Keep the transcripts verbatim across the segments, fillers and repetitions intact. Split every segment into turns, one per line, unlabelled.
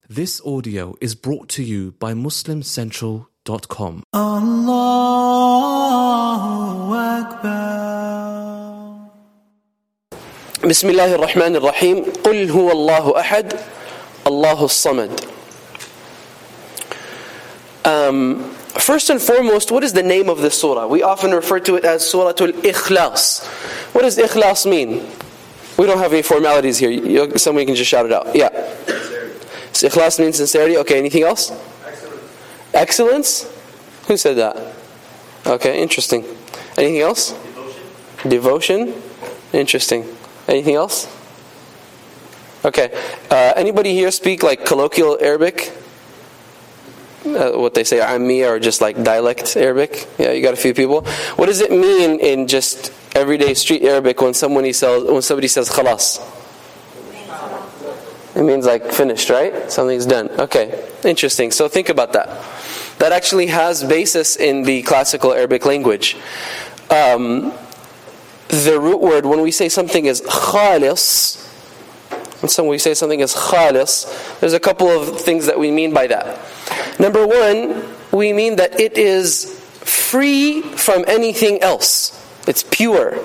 This audio is brought to you by Muslim Central dot com.
Allahu Akbar.
Bismillahir Rahmanir Rahim. Qul huwa Allahu ahad, Allahu samad. Um, first and foremost, what is the name of this surah? We often refer to it as Suratul Ikhlas. What does Ikhlas mean? We don't have any formalities here. You, somebody can just shout it out. Yeah. So Ikhlas means sincerity. Okay, anything else? Excellence. Excellence? Who said that? Okay, interesting. Anything else? Devotion. Devotion? Interesting. Anything else? Okay. Uh, anybody here speak like colloquial Arabic? Uh, what they say, Ammiya, or just like dialect Arabic? Yeah, you got a few people. What does it mean in just everyday street Arabic when somebody says, when somebody says khalas? It means like finished, right? Something's done. Okay, interesting. So think about that. That actually has basis in the classical Arabic language. Um, the root word, when we say something is khalis, when some we say something is khalis, there's a couple of things that we mean by that. Number one, we mean that it is free from anything else. It's pure.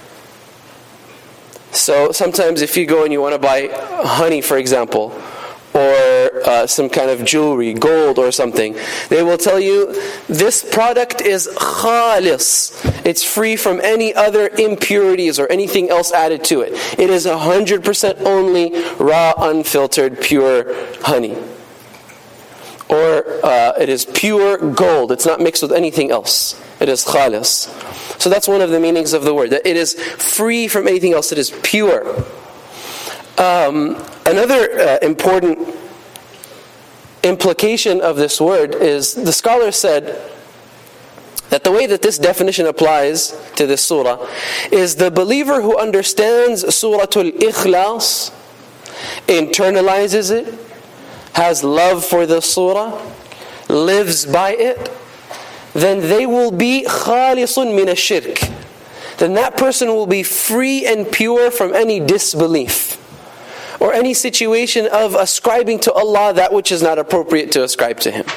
So sometimes if you go and you want to buy honey, for example, or uh, some kind of jewelry, gold or something, they will tell you, this product is khalis. It's free from any other impurities or anything else added to it. It is one hundred percent only raw, unfiltered, pure honey. Or uh, it is pure gold. It's not mixed with anything else. It is khalis. So that's one of the meanings of the word, that it is free from anything else. It is pure. Um, another uh, important implication of this word is, the scholar said that the way that this definition applies to this surah is the believer who understands Suratul Ikhlas, internalizes it, has love for the surah, lives by it, then they will be khalisun min ash-shirk. Then that person will be free and pure from any disbelief or any situation of ascribing to Allah that which is not appropriate to ascribe to Him.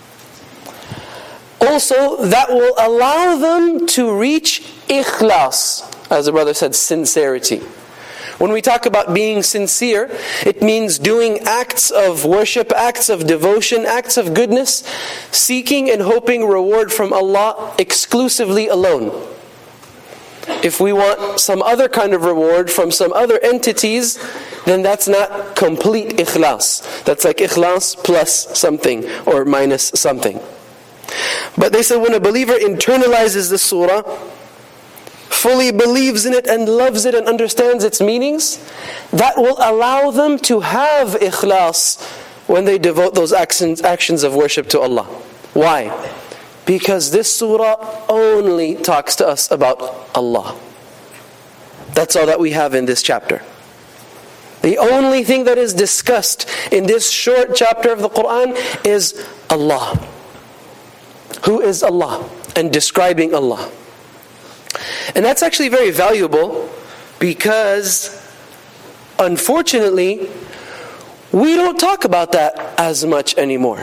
Also, that will allow them to reach ikhlas, as the brother said, sincerity. When we talk about being sincere, it means doing acts of worship, acts of devotion, acts of goodness, seeking and hoping reward from Allah exclusively alone. If we want some other kind of reward from some other entities, then that's not complete ikhlas. That's like ikhlas plus something or minus something. But they said when a believer internalizes the surah, fully believes in it and loves it and understands its meanings, that will allow them to have ikhlas when they devote those actions, actions of worship to Allah. Why? Because this surah only talks to us about Allah. That's all that we have in this chapter. The only thing that is discussed in this short chapter of the Quran is Allah. Who is Allah? And describing Allah. And that's actually very valuable because, unfortunately, we don't talk about that as much anymore,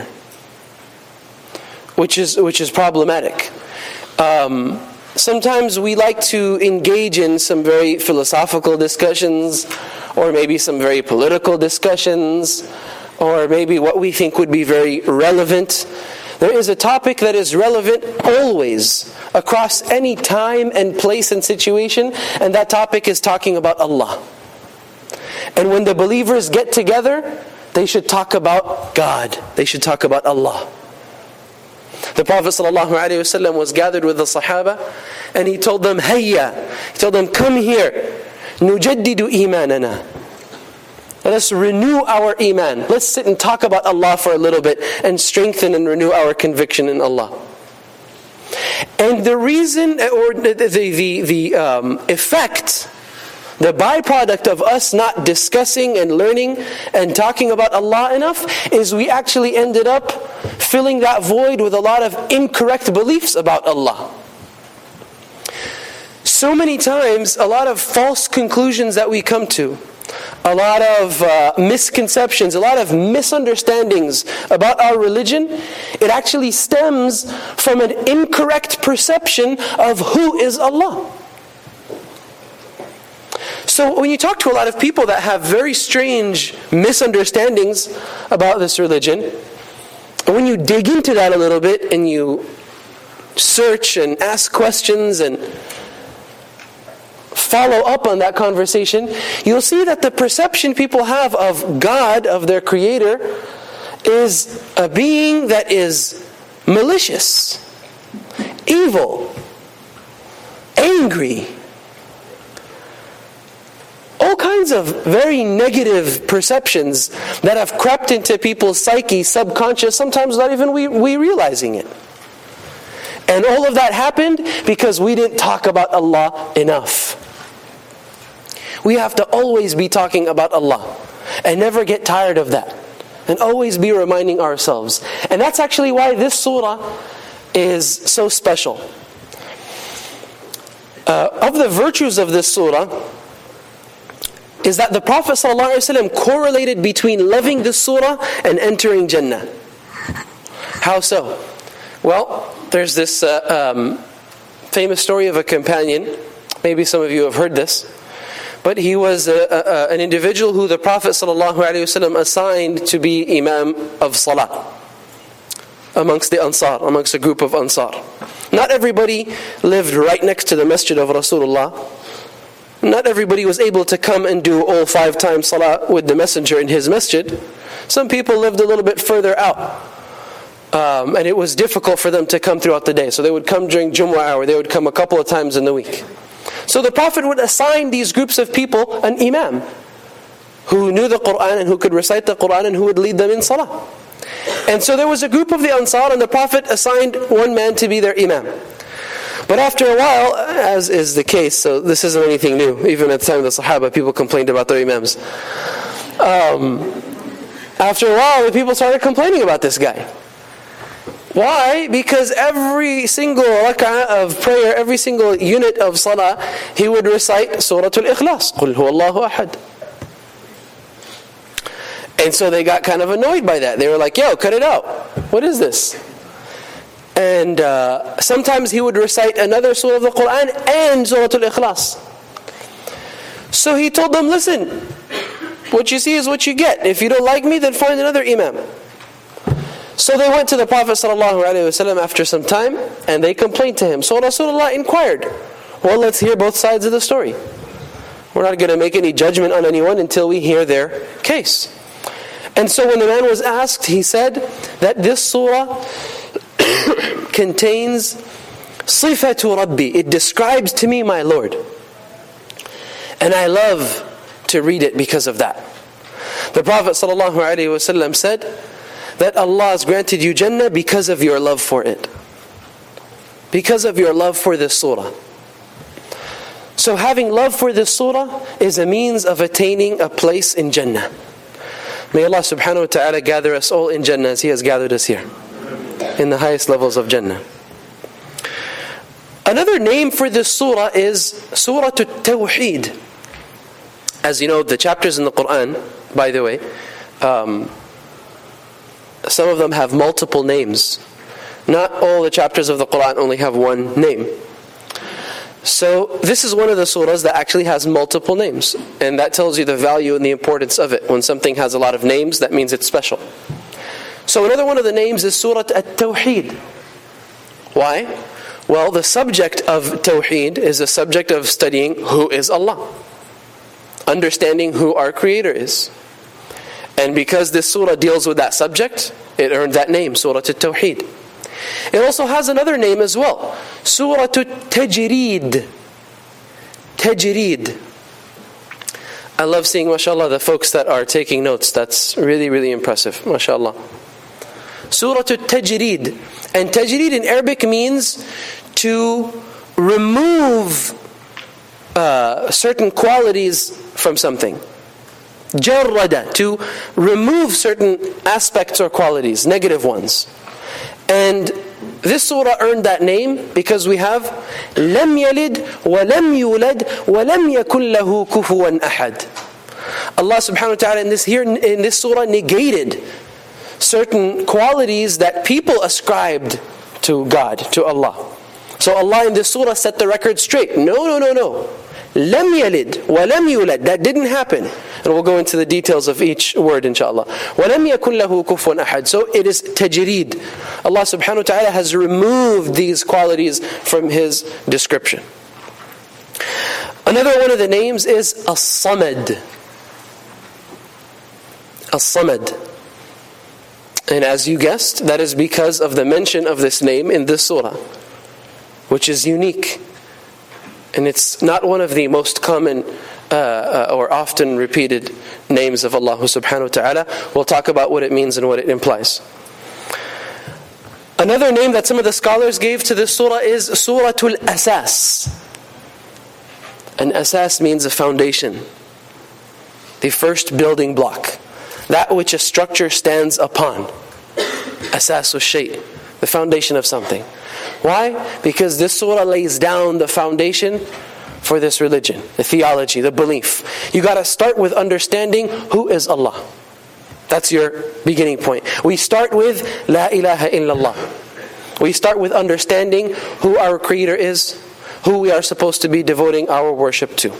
which is which is problematic. Um, sometimes we like to engage in some very philosophical discussions, or maybe some very political discussions, or maybe what we think would be very relevant. There is a topic that is relevant always, across any time and place and situation, and that topic is talking about Allah. And when the believers get together, they should talk about God. They should talk about Allah. The Prophet ﷺ was gathered with the Sahaba, and he told them, Hayya, he told them, come here, nujaddidu imanana. Let us renew our iman. Let's sit and talk about Allah for a little bit and strengthen and renew our conviction in Allah. And the reason, or the the the, the um, effect, the byproduct of us not discussing and learning and talking about Allah enough is we actually ended up filling that void with a lot of incorrect beliefs about Allah. So many times, a lot of false conclusions that we come to a lot of uh, misconceptions, a lot of misunderstandings about our religion, it actually stems from an incorrect perception of who is Allah. So when you talk to a lot of people that have very strange misunderstandings about this religion, when you dig into that a little bit and you search and ask questions and follow up on that conversation, you'll see that the perception people have of God, of their Creator, is a being that is malicious, evil, angry. All kinds of very negative perceptions that have crept into people's psyche, subconscious, sometimes not even we, we realizing it. And all of that happened because we didn't talk about Allah enough. We have to always be talking about Allah and never get tired of that. And always be reminding ourselves. And that's actually why this surah is so special. Uh, of the virtues of this surah is that the Prophet ﷺ correlated between loving this surah and entering Jannah. How so? Well, there's this uh, um, famous story of a companion. Maybe some of you have heard this. But he was a, a, an individual who the Prophet ﷺ assigned to be Imam of Salah amongst the Ansar, amongst a group of Ansar. Not everybody lived right next to the Masjid of Rasulullah. Not everybody was able to come and do all five times Salah with the Messenger in his masjid. Some people lived a little bit further out. Um, and it was difficult for them to come throughout the day. So they would come during Jumu'ah hour. They would come a couple of times in the week. So the Prophet would assign these groups of people an imam who knew the Qur'an and who could recite the Qur'an and who would lead them in Salah. And so there was a group of the Ansar and the Prophet assigned one man to be their imam. But after a while, as is the case, so this isn't anything new. Even at the time of the Sahaba, people complained about their imams. Um, after a while, the people started complaining about this guy. Why? Because every single rak'ah of prayer, every single unit of salah, he would recite Surah Al-Ikhlas. قُلْ هُوَ اللَّهُ أَحَدٌ. And so they got kind of annoyed by that. They were like, yo, cut it out. What is this? And uh, sometimes he would recite another surah of the Qur'an and Surah Al-Ikhlas. So he told them, listen, what you see is what you get. If you don't like me, then find another imam. So they went to the Prophet ﷺ after some time and they complained to him. So Rasulullah inquired, well, let's hear both sides of the story. We're not going to make any judgment on anyone until we hear their case. And so when the man was asked, he said that this surah contains Sifatu Rabbi. It describes to me my Lord. And I love to read it because of that. The Prophet ﷺ said that Allah has granted you Jannah because of your love for it. Because of your love for this surah. So having love for this surah is a means of attaining a place in Jannah. May Allah subhanahu wa ta'ala gather us all in Jannah as He has gathered us here, in the highest levels of Jannah. Another name for this surah is Surah At-Tawheed. As you know, the chapters in the Qur'an, by the way, um, some of them have multiple names. Not all the chapters of the Qur'an only have one name. So this is one of the surahs that actually has multiple names. And that tells you the value and the importance of it. When something has a lot of names, that means it's special. So another one of the names is Surah At-Tawheed. Why? Well, the subject of Tawheed is the subject of studying who is Allah. Understanding who our Creator is. And because this surah deals with that subject, it earned that name, Surah At-Tawheed. It also has another name as well, Surah At-Tajreed. Tajreed. I love seeing, mashallah, the folks that are taking notes. That's really, really impressive, mashallah. Surah At-Tajreed. And Tajreed in Arabic means to remove uh, certain qualities from something. Jarrada, to remove certain aspects or qualities, negative ones. And this surah earned that name because we have لَمْ يَلِدْ وَلَمْ يُولَدْ وَلَمْ يَكُنْ لَهُ كُفُوًا أَحَدٍ. Allah subhanahu wa ta'ala in this here in this surah negated certain qualities that people ascribed to God, to Allah. So Allah in this surah set the record straight. No, no, no, no. Lam yalid wa lam yulad. That didn't happen. And we'll go into the details of each word inshallah. وَلَمْ يَكُنْ لَهُ كُفُوًا أَحَدٌ. So it is tajreed. Allah subhanahu wa ta'ala has removed these qualities from His description. Another one of the names is As-Samad. As-Samad. And as you guessed, that is because of the mention of this name in this surah, which is unique. And it's not one of the most common uh, uh, or often repeated names of Allah subhanahu wa ta'ala. We'll talk about what it means and what it implies. Another name that some of the scholars gave to this surah is Suratul Asas. And Asas means a foundation, the first building block, that which a structure stands upon. Asasu shay', the foundation of something. Why? Because this surah lays down the foundation for this religion, the theology, the belief. You got to start with understanding who is Allah. That's your beginning point. We start with La ilaha illallah. We start with understanding who our Creator is, who we are supposed to be devoting our worship to.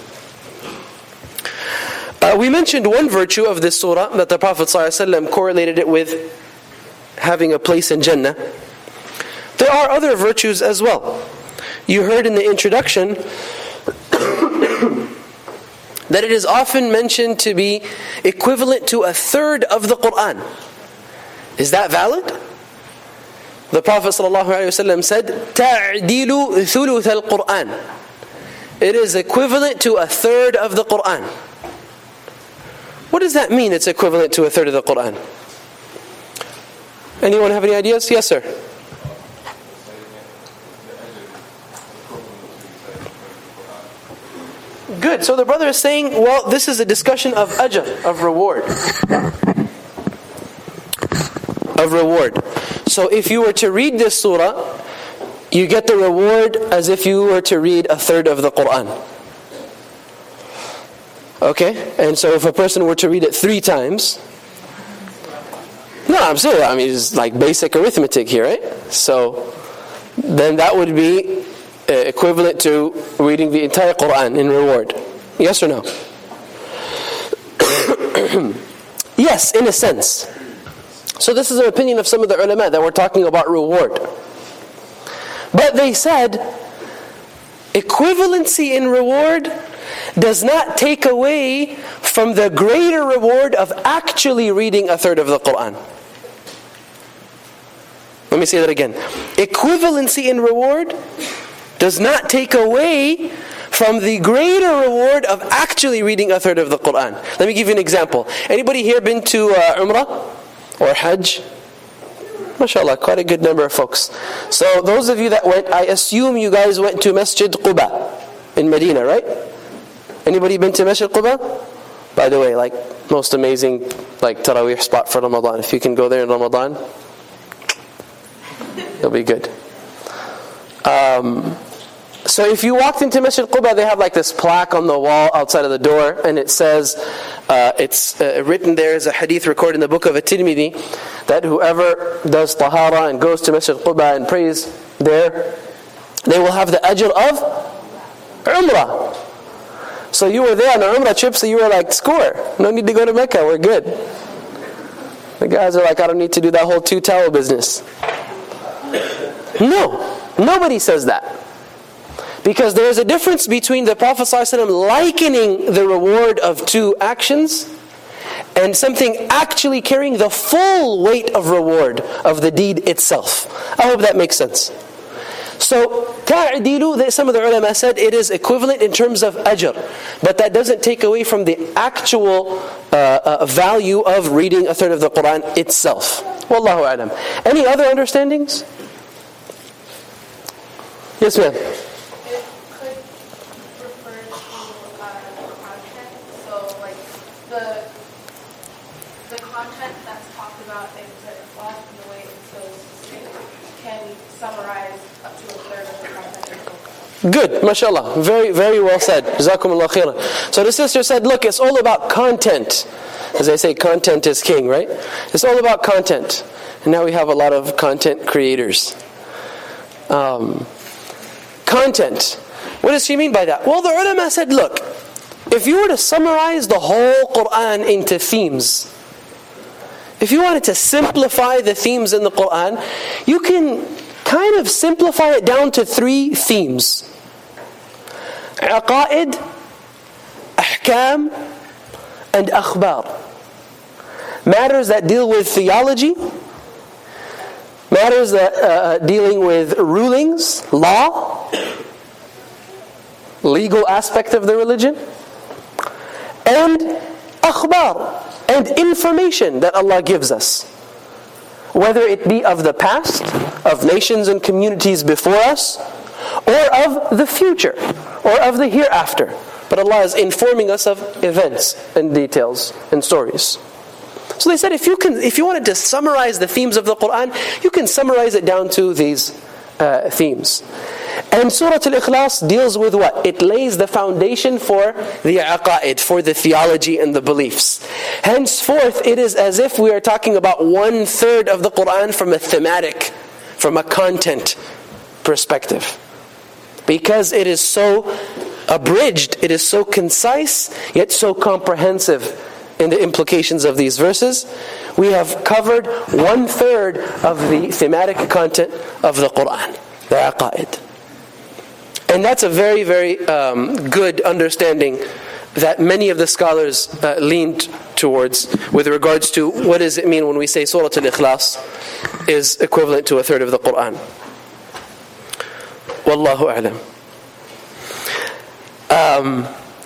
Uh, we mentioned one virtue of this surah that the Prophet ﷺ correlated it with having a place in Jannah. There are other virtues as well. You heard in the introduction that it is often mentioned to be equivalent to a third of the Qur'an. Is that valid? The Prophet ﷺ said, تَعْدِلُ ثُلُثَ الْقُرْآنِ. It is equivalent to a third of the Qur'an. What does that mean, it's equivalent to a third of the Qur'an? Anyone have any ideas? Yes, sir. Good. So the brother is saying, well, this is a discussion of ajr, of reward. Of reward. So if you were to read this surah, you get the reward as if you were to read a third of the Qur'an. Okay? And so if a person were to read it three times, no, I'm saying, I mean, it's like basic arithmetic here, right? So then that would be equivalent to reading the entire Qur'an in reward. Yes or no? Yes, in a sense. So this is an opinion of some of the ulama that we're talking about reward. But they said, equivalency in reward does not take away from the greater reward of actually reading a third of the Qur'an. Let me say that again. Equivalency in reward does not take away from the greater reward of actually reading a third of the Qur'an. Let me give you an example. Anybody here been to uh, Umrah or Hajj? MashaAllah, quite a good number of folks. So those of you that went, I assume you guys went to Masjid Quba in Medina, right? Anybody been to Masjid Quba? By the way, like most amazing like Taraweeh spot for Ramadan. If you can go there in Ramadan, it'll be good. Um, so if you walked into Masjid Quba, they have like this plaque on the wall outside of the door, and it says, uh, it's uh, written there as a hadith recorded in the book of At-Tirmidhi, that whoever does tahara and goes to Masjid Quba and prays there, they will have the ajr of Umrah. So you were there on an Umrah trip, so you were like, score, no need to go to Mecca, we're good. The guys are like, I don't need to do that whole two towel business. No, nobody says that. Because there is a difference between the Prophet ﷺ likening the reward of two actions and something actually carrying the full weight of reward of the deed itself. I hope that makes sense. So, ta'dilu, some of the ulama said it is equivalent in terms of ajr, but that doesn't take away from the actual uh, uh, value of reading a third of the Qur'an itself. Wallahu a'lam. Any other understandings? Yes, ma'am. Good, mashallah. Very, very well said. Jazakumullah khairan. So the sister said, look, it's all about content. As I say, content is king, right? It's all about content. And now we have a lot of content creators. Um, content. What does she mean by that? Well, the ulama said, look, if you were to summarize the whole Qur'an into themes, if you wanted to simplify the themes in the Qur'an, you can kind of simplify it down to three themes. Aqa'id, Ahkam, and Akhbar. Matters that deal with theology, matters that uh, dealing with rulings, law, legal aspect of the religion, and akhbar, and information that Allah gives us. Whether it be of the past, of nations and communities before us, or of the future, or of the hereafter. But Allah is informing us of events and details and stories. So they said, if you can, if you wanted to summarize the themes of the Qur'an, you can summarize it down to these uh, themes. And Surah Al-Ikhlas deals with what? It lays the foundation for the aqa'id, for the theology and the beliefs. Henceforth, it is as if we are talking about one third of the Qur'an from a thematic, from a content perspective. Because it is so abridged, it is so concise, yet so comprehensive in the implications of these verses. We have covered one third of the thematic content of the Qur'an, the aqa'id. And that's a very, very um, good understanding that many of the scholars uh, leaned towards with regards to what does it mean when we say Surah Al-Ikhlas is equivalent to a third of the Qur'an. Wallahu a'lam. Um,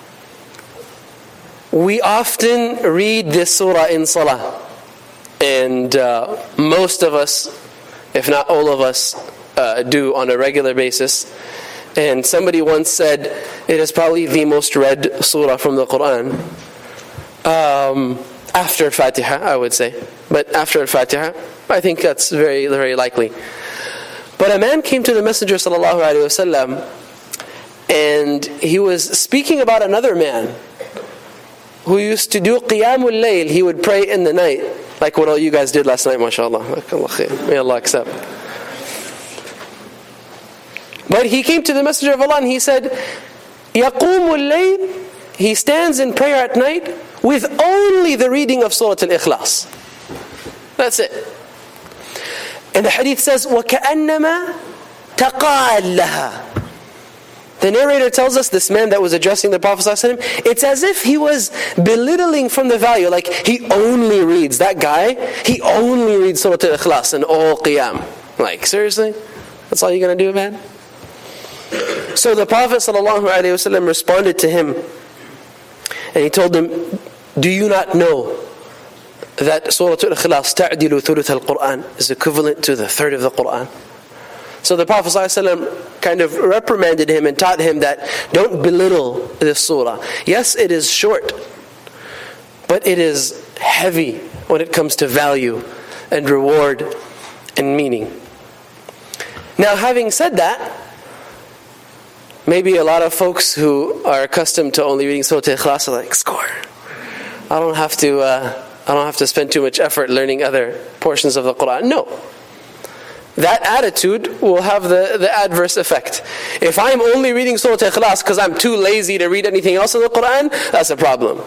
we often read this surah in salah. And uh, most of us, if not all of us, uh, do on a regular basis. And somebody once said, it is probably the most read surah from the Qur'an. Um, after Fatiha, I would say. But after Fatiha, I think that's very, very likely. But a man came to the Messenger sallallahu alaihi wasallam, and he was speaking about another man who used to do Qiyamul Layl. He would pray in the night, like what all you guys did last night, mashallah. May Allah accept. But he came to the Messenger of Allah and he said, Yaqumul Layl, he stands in prayer at night with only the reading of Surah Al-Ikhlas. That's it. And the hadith says, وَكَأَنَّمَا تَقَالَ لَهَا. The narrator tells us, this man that was addressing the Prophet ﷺ, it's as if he was belittling from the value, like he only reads, that guy, he only reads Surah Al-Ikhlas and all Qiyam. Like, seriously? That's all you're going to do, man? So the Prophet ﷺ responded to him, and he told him, do you not know that Surah Al-Ikhlas ta'dilu thuluth al-Qur'an is equivalent to the third of the Qur'an? So the Prophet ﷺ kind of reprimanded him and taught him that don't belittle this surah. Yes, it is short, but it is heavy when it comes to value and reward and meaning. Now, having said that, maybe a lot of folks who are accustomed to only reading Surah Al-Ikhlas are like, score. I don't have to. Uh, I don't have to spend too much effort learning other portions of the Qur'an. No. That attitude will have the, the adverse effect. If I'm only reading Surah Al-Ikhlas because I'm too lazy to read anything else in the Qur'an, that's a problem.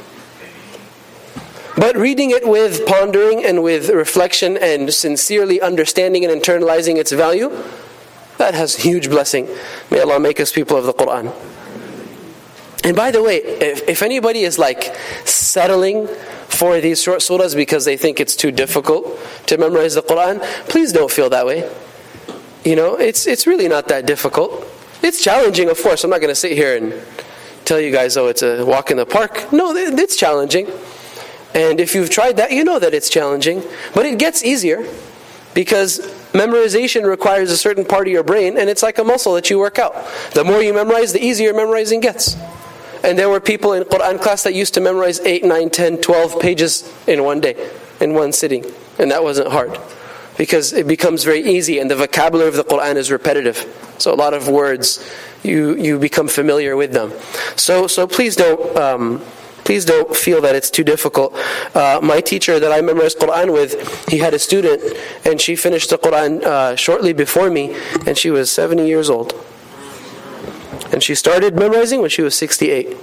But reading it with pondering and with reflection and sincerely understanding and internalizing its value, that has huge blessing. May Allah make us people of the Qur'an. And by the way, if, if anybody is like settling for these short surahs because they think it's too difficult to memorize the Qur'an, please don't feel that way. You know, it's it's really not that difficult. It's challenging, of course. I'm not going to sit here and tell you guys, oh, it's a walk in the park. No, it's challenging. And if you've tried that, you know that it's challenging. But it gets easier because memorization requires a certain part of your brain, and it's like a muscle that you work out. The more you memorize, the easier memorizing gets. And there were people in Qur'an class that used to memorize eight, nine, ten, twelve pages in one day, in one sitting. And that wasn't hard. Because it becomes very easy and the vocabulary of the Qur'an is repetitive. So a lot of words you you become familiar with them. So so please don't um, please don't feel that it's too difficult. Uh, my teacher that I memorized Quran with, he had a student, and she finished the Quran uh, shortly before me, and she was seventy years old, and she started memorizing when she was sixty-eight.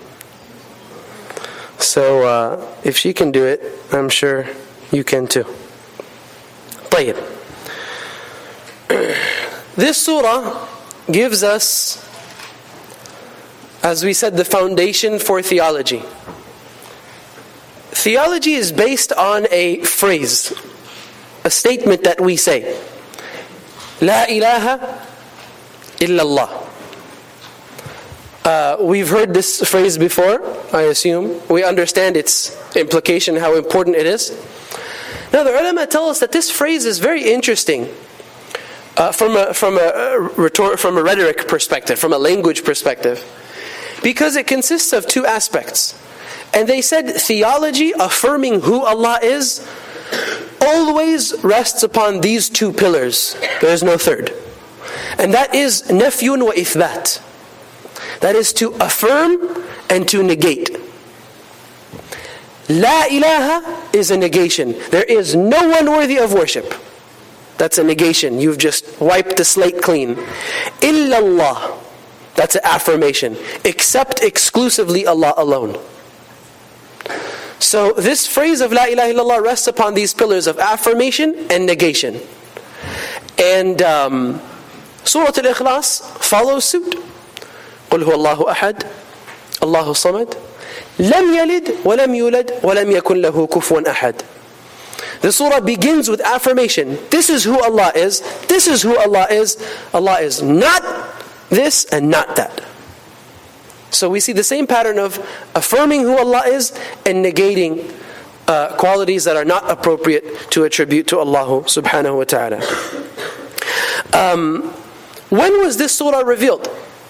So uh, if she can do it, I'm sure you can too. طيب. This surah gives us, as we said, the foundation for theology. Theology is based on a phrase, a statement that we say. La ilaha illallah. Uh, we've heard this phrase before, I assume. We understand its implication, how important it is. Now the ulama tell us that this phrase is very interesting uh, from a from a rhetor- from a rhetoric perspective, from a language perspective, because it consists of two aspects. And they said theology, affirming who Allah is, always rests upon these two pillars. There is no third. And that is nafyun wa ithbat. That is to affirm and to negate. La ilaha is a negation. There is no one worthy of worship. That's a negation. You've just wiped the slate clean. Illallah. That's an affirmation. Except exclusively Allah alone. So this phrase of La ilaha illallah rests upon these pillars of affirmation and negation. And um, Surah Al-Ikhlas follows suit. قل هو الله أحد الله الصمد لم يلد ولم يولد ولم يكن له كفوا أحد. The surah begins with affirmation. This is who Allah is. This is who Allah is. Allah is not this and not that. So we see the same pattern of affirming who Allah is and negating uh, qualities that are not appropriate to attribute to Allah subhanahu wa ta'ala. Um, when was this surah revealed?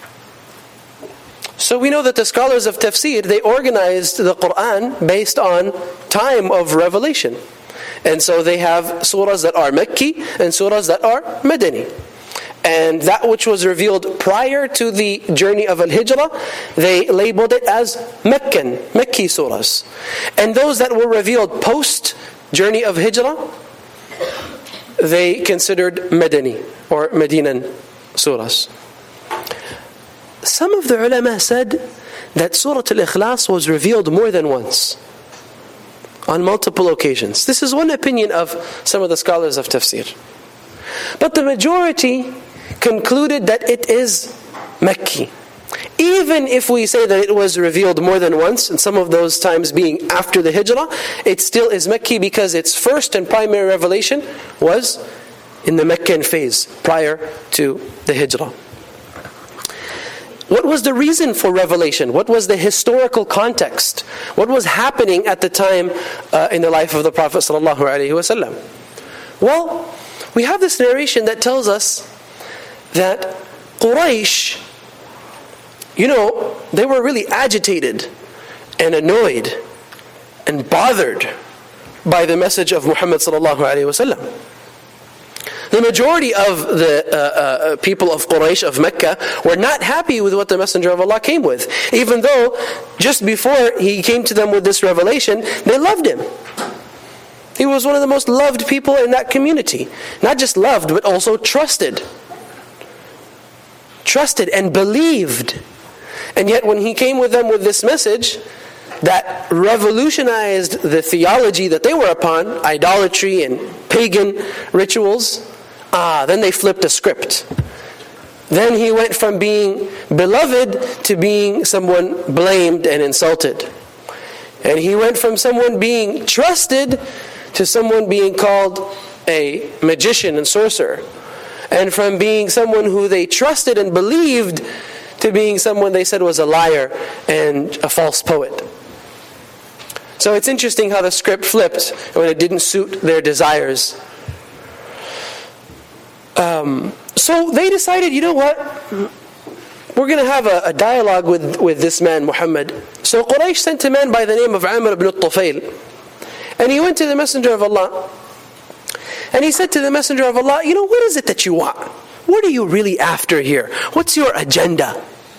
So we know that the scholars of tafsir, they organized the Quran based on time of revelation. And so they have surahs that are Makki and surahs that are Madani. And that which was revealed prior to the journey of Al-Hijrah, they labeled it as Meccan, Makki surahs. And those that were revealed post journey of Hijrah, they considered Madani or Medinan surahs. Some of the ulama said that Surah Al-Ikhlas was revealed more than once, on multiple occasions. This is one opinion of some of the scholars of tafsir. But the majority concluded that it is Makki. Even if we say that it was revealed more than once, and some of those times being after the Hijrah, it still is Makki because its first and primary revelation was in the Meccan phase, prior to the Hijrah. What was the reason for revelation? What was the historical context? What was happening at the time uh, in the life of the Prophet ﷺ? Well, we have this narration that tells us that Quraysh, you know, they were really agitated and annoyed and bothered by the message of Muhammad ﷺ. The majority of the uh, uh, people of Quraysh, of Mecca, were not happy with what the Messenger of Allah came with. Even though, just before he came to them with this revelation, they loved him. He was one of the most loved people in that community. Not just loved, but also trusted. Trusted and believed. And yet when he came with them with this message that revolutionized the theology that they were upon, idolatry and pagan rituals, ah, then they flipped a script. Then he went from being beloved to being someone blamed and insulted. And he went from someone being trusted to someone being called a magician and sorcerer. And from being someone who they trusted and believed to being someone they said was a liar and a false poet. So it's interesting how the script flipped when it didn't suit their desires. Um, so they decided, you know what? We're going to have a, a dialogue with, with this man, Muhammad. So Quraysh sent a man by the name of Amr ibn al-Tufayl. And he went to the Messenger of Allah. And he said to the Messenger of Allah, you know, what is it that you want? What are you really after here? What's your agenda?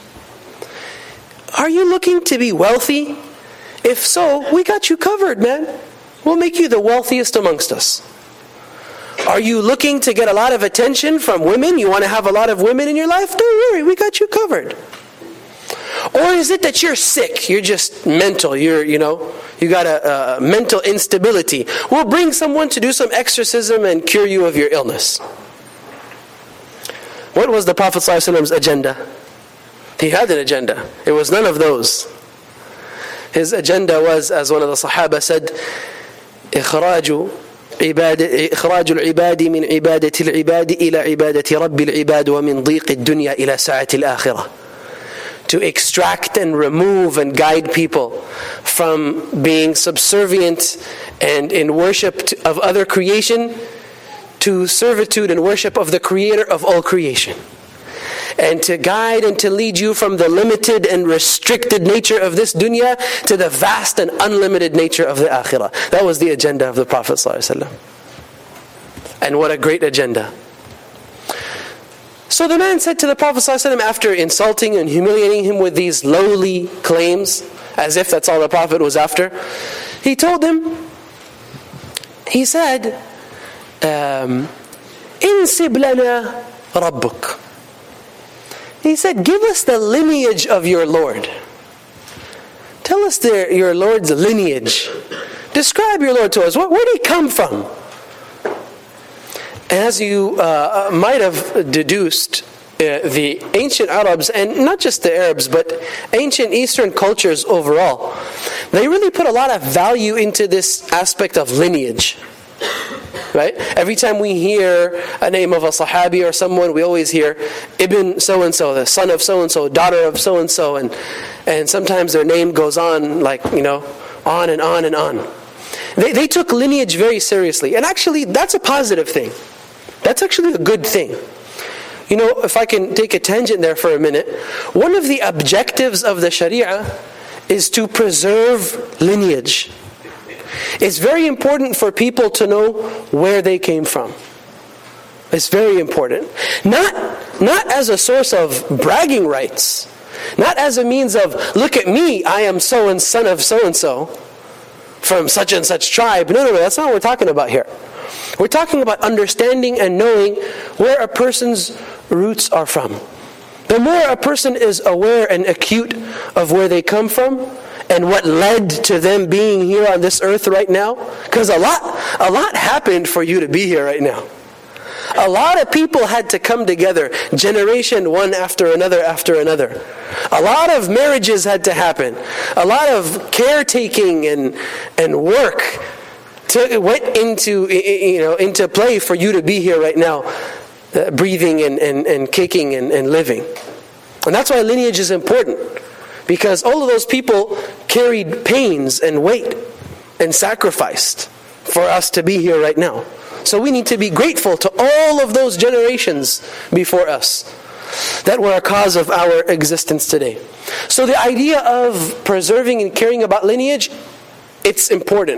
Are you looking to be wealthy? If so, we got you covered, man. We'll make you the wealthiest amongst us. Are you looking to get a lot of attention from women? You want to have a lot of women in your life? Don't worry, we got you covered. Or is it that you're sick? You're just mental. You're, you know, you got a, a mental instability. We'll bring someone to do some exorcism and cure you of your illness. What was the Prophet ﷺ's agenda? He had an agenda. It was none of those. His agenda was, as one of the Sahaba said, إخراج عبادة إخراج العباد من عبادة العباد إلى عبادة رب العباد ومن ضيق الدنيا إلى سعة الآخرة. To extract and remove and guide people from being subservient and in worship of other creation to servitude and worship of the Creator of all creation. And to guide and to lead you from the limited and restricted nature of this dunya to the vast and unlimited nature of the akhirah. That was the agenda of the Prophet ﷺ. And what a great agenda. So the man said to the Prophet ﷺ, after insulting and humiliating him with these lowly claims, as if that's all the Prophet was after, he told him, he said, um, إِنْسِبْ لَنَا رَبُّكَ. He said, give us the lineage of your Lord. Tell us the, your Lord's lineage. Describe your Lord to us. Where, where did he come from? As you uh, might have deduced, uh, the ancient Arabs, and not just the Arabs, but ancient Eastern cultures overall, they really put a lot of value into this aspect of lineage. Right? Every time we hear a name of a Sahabi or someone, we always hear Ibn so-and-so, the son of so-and-so, daughter of so-and-so, and and sometimes their name goes on like, you know, on and on and on. They, they took lineage very seriously. And actually, that's a positive thing. That's actually a good thing. You know, if I can take a tangent there for a minute, one of the objectives of the Sharia is to preserve lineage. It's very important for people to know where they came from. It's very important. Not, not as a source of bragging rights. Not as a means of, look at me, I am so and son of so-and-so from such and such tribe. No, no, no, that's not what we're talking about here. We're talking about understanding and knowing where a person's roots are from. The more a person is aware and acute of where they come from, and what led to them being here on this earth right now, because a lot, a lot happened for you to be here right now. A lot of people had to come together, generation one after another after another. A lot of marriages had to happen. A lot of caretaking and and work to, went into you know into play for you to be here right now, uh, breathing and, and, and kicking and, and living. And that's why lineage is important. Because all of those people carried pains and weight and sacrificed for us to be here right now. So we need to be grateful to all of those generations before us that were a cause of our existence today. So the idea of preserving and caring about lineage, it's important.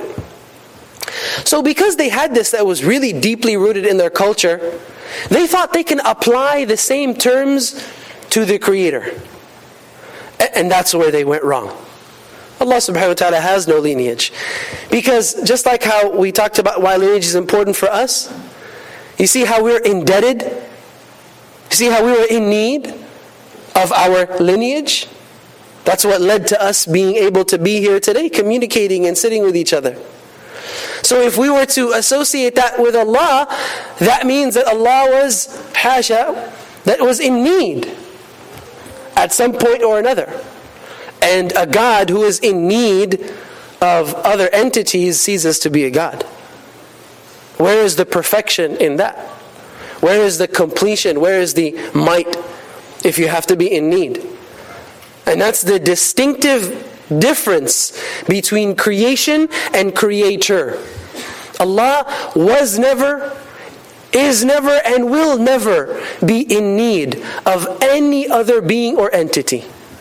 So because they had this that was really deeply rooted in their culture, they thought they can apply the same terms to the Creator. And that's where they went wrong. Allah subhanahu wa ta'ala has no lineage. Because just like how we talked about why lineage is important for us, you see how we're indebted? You see how we were in need of our lineage? That's what led to us being able to be here today, communicating and sitting with each other. So if we were to associate that with Allah, that means that Allah was, hasha, that was in need at some point or another. And a God who is in need of other entities ceases to be a God. Where is the perfection in that? Where is the completion? Where is the might if you have to be in need? And that's the distinctive difference between creation and creator. Allah was never, is never, and will never be in need of any other being or entity.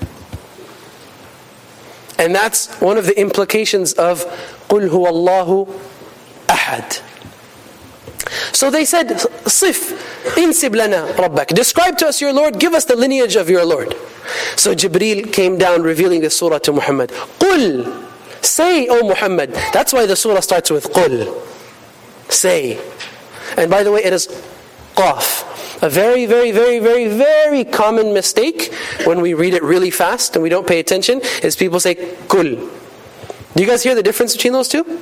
And that's one of the implications of قُلْ هُوَ اللَّهُ أَحَدٌ. So they said, صِف إِنْسِبْ لَنَا رَبَّكَ. Describe to us your Lord, give us the lineage of your Lord. So Jibreel came down revealing this surah to Muhammad. Qul, say, O Muhammad. That's why the surah starts with Qul. Say. And by the way, it is qaf. A very, very, very, very, very common mistake when we read it really fast and we don't pay attention is people say kul. Do you guys hear the difference between those two?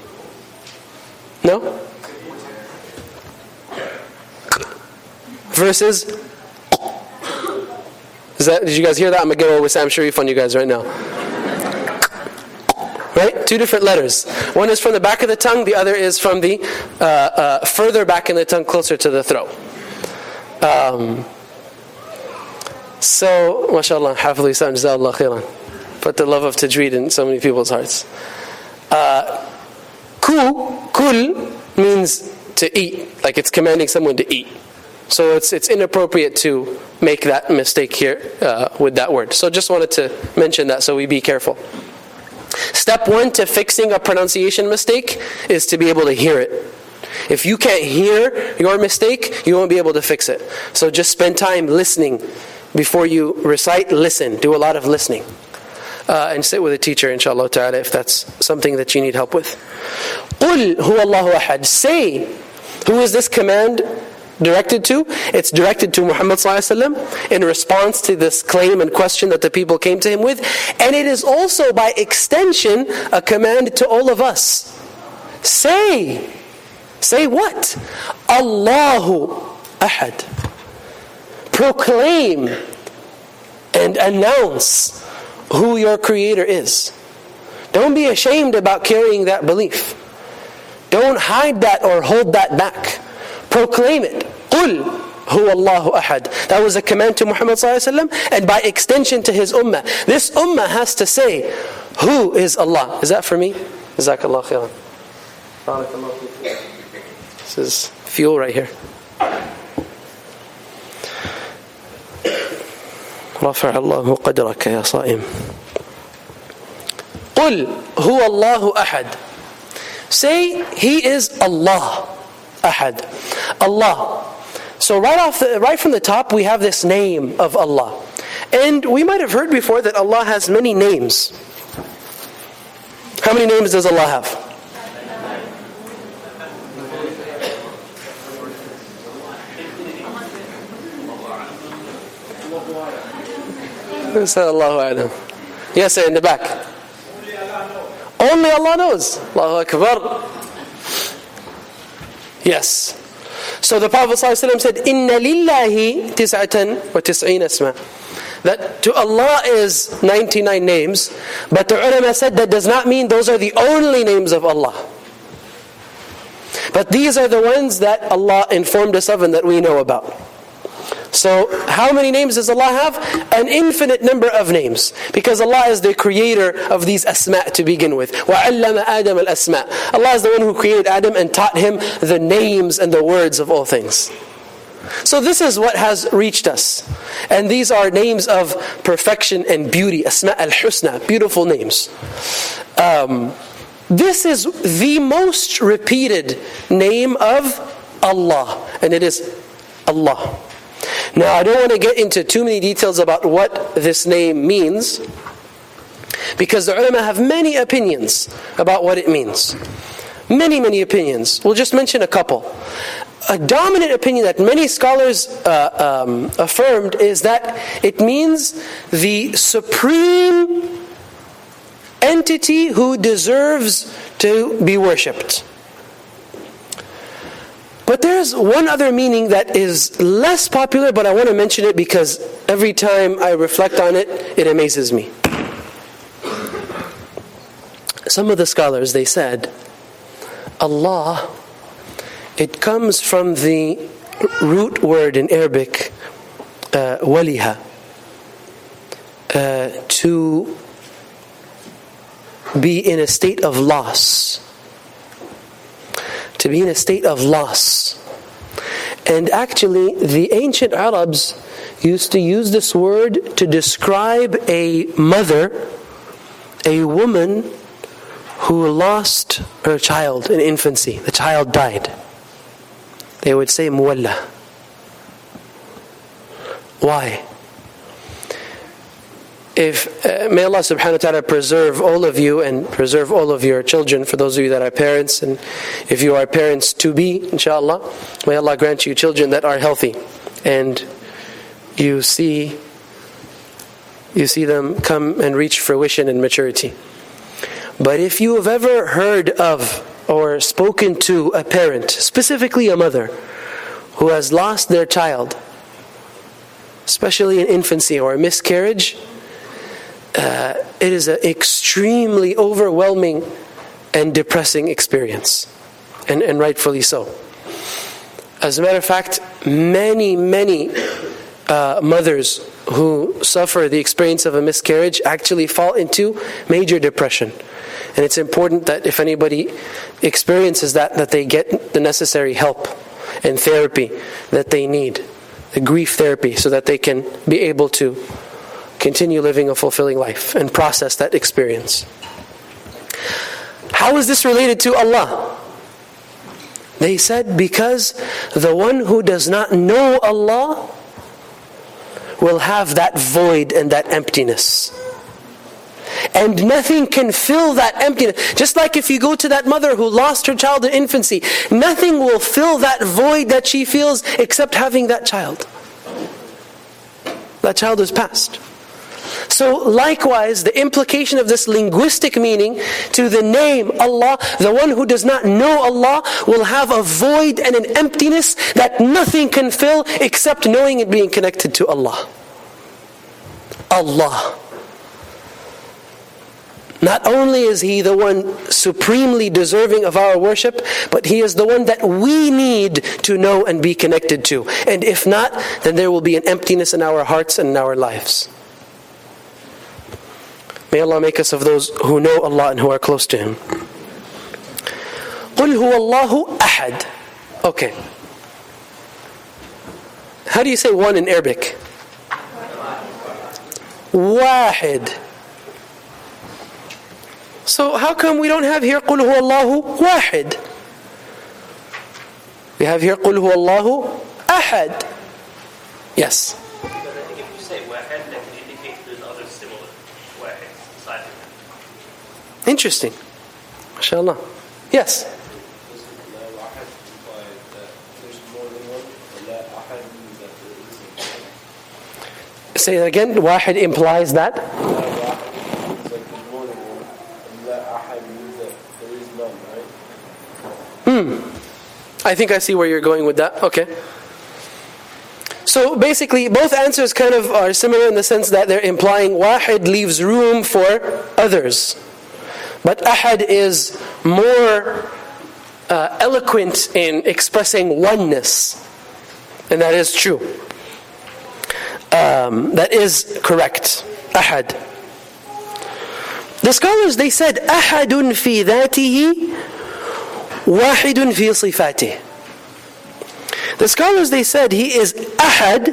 No? Versus Is that, did you guys hear that? I'm going to get over Sam Sharif on you guys right now. Right? Two different letters. One is from the back of the tongue, the other is from the uh, uh, further back in the tongue, closer to the throat. Um, so, mashallah, hafidh lisan, jazakallah khairan. Put the love of tajweed in so many people's hearts. Uh, kul, kul means to eat, like it's commanding someone to eat. So it's it's inappropriate to make that mistake here uh, with that word. So just wanted to mention that so we be careful. Step one to fixing a pronunciation mistake is to be able to hear it. If you can't hear your mistake, you won't be able to fix it. So just spend time listening. Before you recite, listen. Do a lot of listening. Uh, and sit with a teacher, inshallah ta'ala, if that's something that you need help with. قُلْ هُوَ اللَّهُ أَحَدٌ. Say, who is this command directed to? It's directed to Muhammad sallallahu alaihi wasallam in response to this claim and question that the people came to him with. And it is also, by extension, a command to all of us. Say, say what? Allahu Ahad. Proclaim and announce who your Creator is. Don't be ashamed about carrying that belief. Don't hide that or hold that back. Proclaim it. قُلْ هُوَ اللَّهُ أَحَدٌ. That was a command to Muhammad sallallahu alaihi wasallam, and by extension to his ummah. This ummah has to say, who is Allah? Is that for me? Jazakallah khairan. Barakallahu feekum. This is fuel right here. رفع الله قدرك يا صائم. قُلْ هُوَ اللَّهُ أَحَدٌ. Say, He is Allah. Ahad. Allah. So right off the, right from the top, we have this name of Allah. And we might have heard before that Allah has many names. How many names does Allah have? Yes, sir, in the back. Only Allah knows. Allahu Akbar. Yes. So the Prophet ﷺ said, إِنَّ لِلَّهِ تِسْعَةً وَتِسْعِينَ اسْمًا. That to Allah is ninety-nine names, but the ulama said that does not mean those are the only names of Allah. But these are the ones that Allah informed us of and that we know about. So how many names does Allah have? An infinite number of names. Because Allah is the creator of these asma' to begin with. وَعَلَّمَ آدَمَ الْأَسْمَاءِ. Allah is the one who created Adam and taught him the names and the words of all things. So this is what has reached us. And these are names of perfection and beauty. Asma' al-Husna. Beautiful names. Um, this is the most repeated name of Allah. And it is Allah. Now, I don't want to get into too many details about what this name means, because the ulama have many opinions about what it means. Many, many opinions. We'll just mention a couple. A dominant opinion that many scholars uh, um, affirmed is that it means the supreme entity who deserves to be worshipped. But there's one other meaning that is less popular, but I want to mention it because every time I reflect on it, it amazes me. Some of the scholars, they said, Allah, it comes from the root word in Arabic, uh, waliha, uh, to be in a state of loss. To be in a state of loss. And actually, the ancient Arabs used to use this word to describe a mother, a woman who lost her child in infancy. The child died. They would say, muwalla. Why? if uh, may Allah subhanahu wa ta'ala preserve all of you and preserve all of your children, for those of you that are parents, and if you are parents to be, inshallah, may Allah grant you children that are healthy, and you see you see them come and reach fruition and maturity. But if you have ever heard of or spoken to a parent, specifically a mother, who has lost their child, especially in infancy or a miscarriage, uh, it is an extremely overwhelming and depressing experience, and, and rightfully so. As a matter of fact, many, many uh, mothers who suffer the experience of a miscarriage actually fall into major depression. And it's important that if anybody experiences that, that they get the necessary help and therapy that they need, the grief therapy, so that they can be able to continue living a fulfilling life and process that experience. How is this related to Allah? They said, because the one who does not know Allah will have that void and that emptiness. And nothing can fill that emptiness. Just like if you go to that mother who lost her child in infancy, nothing will fill that void that she feels except having that child. That child is past. So likewise, the implication of this linguistic meaning to the name Allah, the one who does not know Allah will have a void and an emptiness that nothing can fill except knowing and being connected to Allah. Allah. Not only is He the one supremely deserving of our worship, but He is the one that we need to know and be connected to. And if not, then there will be an emptiness in our hearts and in our lives. May Allah make us of those who know Allah and who are close to Him. قُلْ هُوَ اللَّهُ أَحَدٌ. Okay. How do you say one in Arabic? Wahid. So how come we don't have here قُلْ هُوَ اللَّهُ وَاحِدٌ? We have here قُلْ هُوَ اللَّهُ أَحَدٌ. Yes.
But I think if you say wahid, that can indicate there's other similar wahids beside it.
Interesting. MashaAllah. Yes. Say it again. Wahid implies that. Hmm. I think I see where you're going with that. Okay. So basically, both answers kind of are similar in the sense that they're implying wahid leaves room for others. But ahad is more uh, eloquent in expressing oneness. And that is true. Um, that is correct. Ahad. The scholars, they said, ahadun fi dhatihi, wahidun fi sifatih. The scholars, they said, He is ahad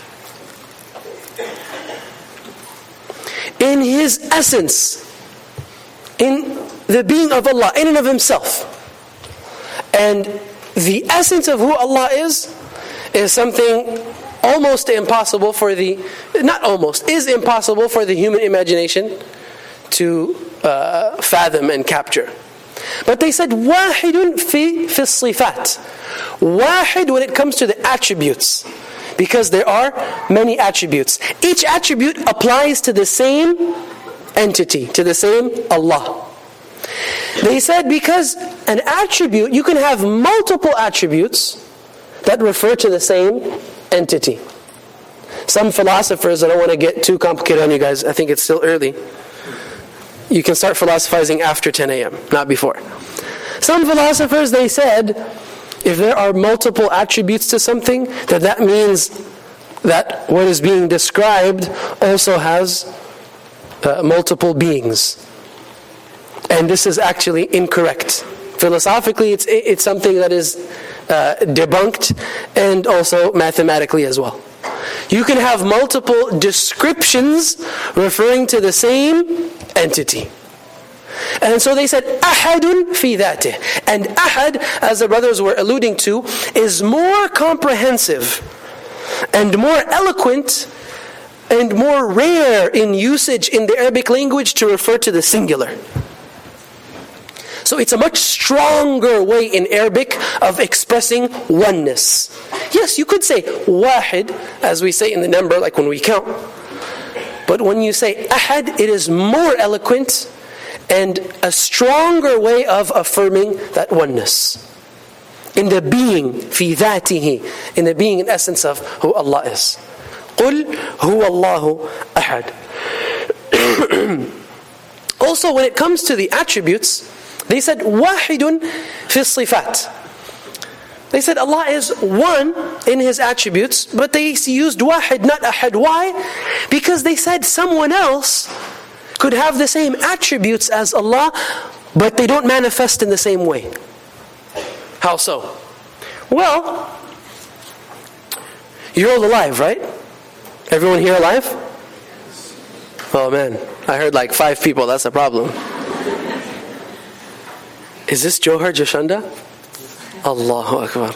in His essence, in the being of Allah, in and of Himself. And the essence of who Allah is, is something almost impossible for the, not almost, is impossible for the human imagination to uh, fathom and capture. But they said, wahidun fi fi sifat. Wahid when it comes to the attributes. Because there are many attributes. Each attribute applies to the same entity, to the same Allah. They said because an attribute, you can have multiple attributes that refer to the same entity. Some philosophers, I don't want to get too complicated on you guys, I think it's still early. You can start philosophizing after ten a.m., not before. Some philosophers, they said, if there are multiple attributes to something, that that means that what is being described also has uh, multiple beings. And this is actually incorrect. Philosophically, it's it's something that is uh, debunked, and also mathematically as well. You can have multiple descriptions referring to the same entity. And so they said, ahadun fi dhatih. And ahad, as the brothers were alluding to, is more comprehensive and more eloquent and more rare in usage in the Arabic language to refer to the singular. So it's a much stronger way in Arabic of expressing oneness. Yes, you could say wahid, as we say in the number, like when we count. But when you say ahad, it is more eloquent and a stronger way of affirming that oneness. In the being, fi dhatihi, in the being and essence of who Allah is. قُلْ هُوَ اللَّهُ أَحَدٌ. Also, when it comes to the attributes, they said, وَاحِدٌ فِي الصِّفَاتِ. They said Allah is one in His attributes, but they used wahid, not ahad. Why? Because they said someone else could have the same attributes as Allah, but they don't manifest in the same way. How so? Well, you're all alive, right? Everyone here alive? Oh man, I heard like five people, that's a problem. Is this Johar Joshanda? Allahu Akbar.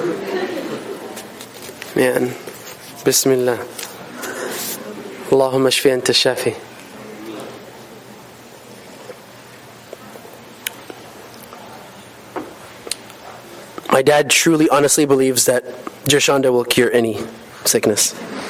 Man, Bismillah. Allahumma shfi anta shafi. My dad truly, honestly believes that Joshanda will cure any sickness.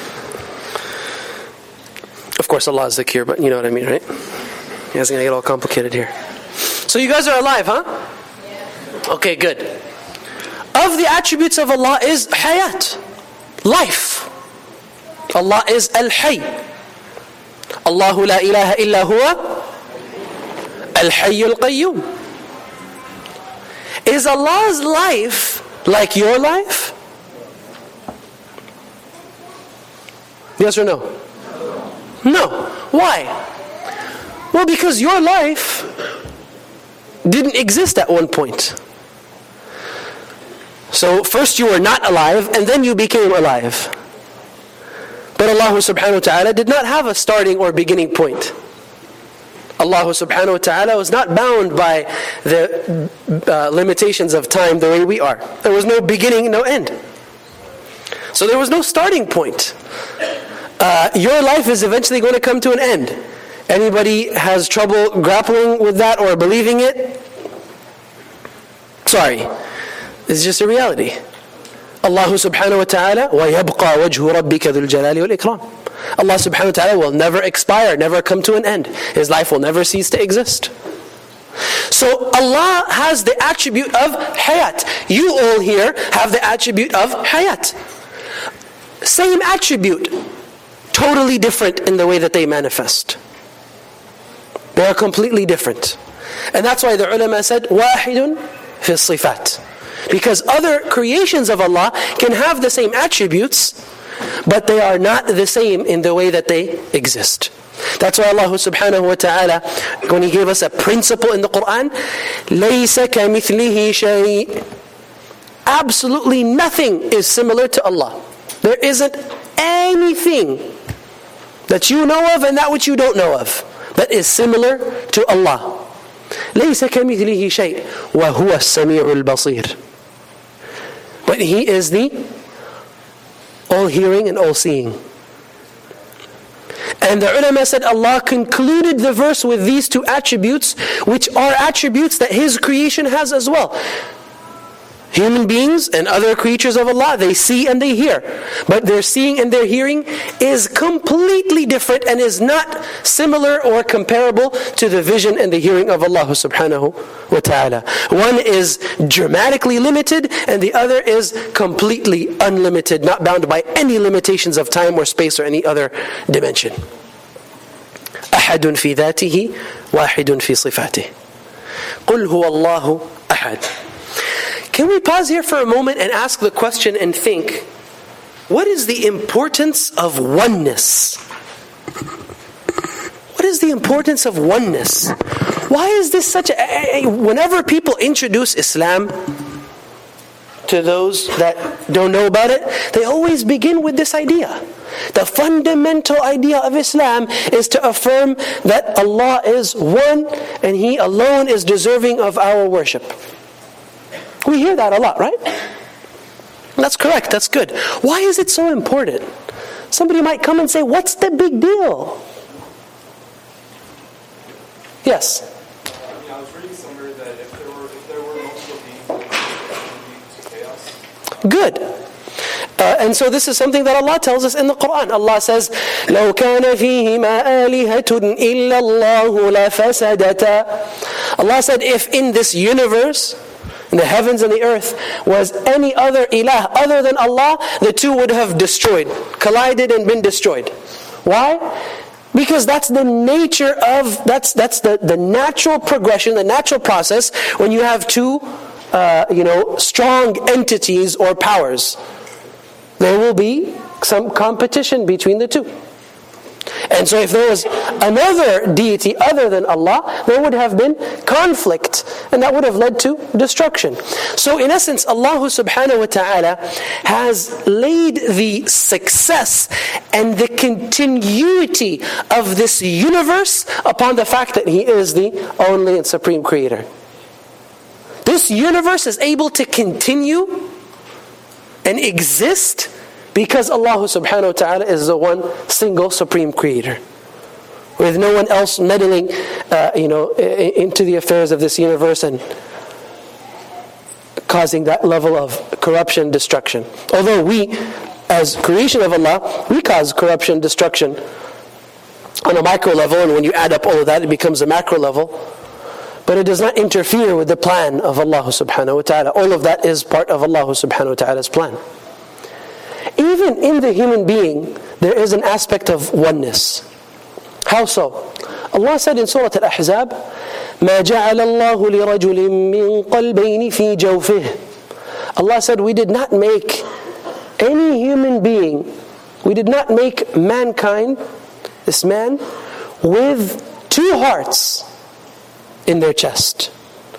Of course, Allah is the cure, but you know what I mean, right? You guys are going to get all complicated here. So you guys are alive, huh? Okay, good. Of the attributes of Allah is hayat, life. Allah is al-hayy. Allahu la ilaha illa huwa al-hayy al-qayyum. Is Allah's life like your life? Yes or no? No. Why? Well, because your life didn't exist at one point. So first you were not alive, and then you became alive. But Allah subhanahu wa ta'ala did not have a starting or beginning point. Allah subhanahu wa ta'ala was not bound by the uh, limitations of time the way we are. There was no beginning, no end. So there was no starting point. Uh, your life is eventually going to come to an end. Anybody has trouble grappling with that or believing it? Sorry. It's just a reality. Allah subhanahu wa ta'ala, وَيَبْقَى وَجْهُ رَبِّكَ ذُو الْجَلَالِ وَالْإِكْرَامِ. Allah subhanahu wa ta'ala will never expire, never come to an end. His life will never cease to exist. So Allah has the attribute of hayat. You all here have the attribute of hayat. Same attribute, totally different in the way that they manifest. They are completely different. And that's why the ulama said, وَاحِدٌ فِي الصِّفَاتِ. Because other creations of Allah can have the same attributes, but they are not the same in the way that they exist. That's why Allah subhanahu wa ta'ala, when He gave us a principle in the Qur'an, لَيْسَ كَمِثْلِهِ شَيْءٍ. Absolutely nothing is similar to Allah. There isn't anything that you know of and that which you don't know of that is similar to Allah. لَيْسَ كَمِثْلِهِ شَيْءٍ وَهُوَ السَّمِيعُ الْبَصِيرُ. But He is the all-hearing and all-seeing. And the ulama said Allah concluded the verse with these two attributes, which are attributes that His creation has as well. Human beings and other creatures of Allah, they see and they hear. But their seeing and their hearing is completely different and is not similar or comparable to the vision and the hearing of Allah subhanahu wa ta'ala. One is dramatically limited and the other is completely unlimited, not bound by any limitations of time or space or any other dimension. أحد في ذاته واحد في صفاته. قل هو الله أحد. Can we pause here for a moment and ask the question and think, what is the importance of oneness? What is the importance of oneness? Why is this such a... Whenever people introduce Islam to those that don't know about it, they always begin with this idea. The fundamental idea of Islam is to affirm that Allah is one and He alone is deserving of our worship. We hear that a lot, right? That's correct, that's good. Why is it so important? somebody might come and say, what's the big deal? Yes?
I mean, I was reading somewhere that if there were, if there were multiple beings, it would lead to chaos.
Good. Uh, and so this is something that Allah tells us in the Quran. Allah says, لَوْ كَانَ فِيهِمَا آلِهَةٌ إِلَّا اللَّهُ لَفَسَدَتَا. Allah said, if in this universe, in the heavens and the earth, was any other ilah other than Allah, the two would have destroyed, collided and been destroyed. Why? Because that's the nature of, that's that's the, the natural progression, the natural process when you have two, uh, you know, strong entities or powers. There will be some competition between the two. And so if there was another deity other than Allah, there would have been conflict, and that would have led to destruction. So in essence, Allah subhanahu wa ta'ala has laid the success and the continuity of this universe upon the fact that He is the only and supreme creator. This universe is able to continue and exist because Allah subhanahu wa ta'ala is the one single supreme creator, with no one else meddling uh, you know, into the affairs of this universe and causing that level of corruption, destruction. Although we, as creation of Allah, we cause corruption, destruction on a micro level, and when you add up all of that, it becomes a macro level. But it does not interfere with the plan of Allah subhanahu wa ta'ala. All of that is part of Allah subhanahu wa ta'ala's plan. Even in the human being, there is an aspect of oneness. How so? Allah said in Surah Al-Ahzab, مَا جَعَلَ اللَّهُ لِرَجُلٍ مِّن قَلْبَيْنِ فِي جَوْفِهِ. Allah said, we did not make any human being, we did not make mankind, this man, with two hearts in their chest.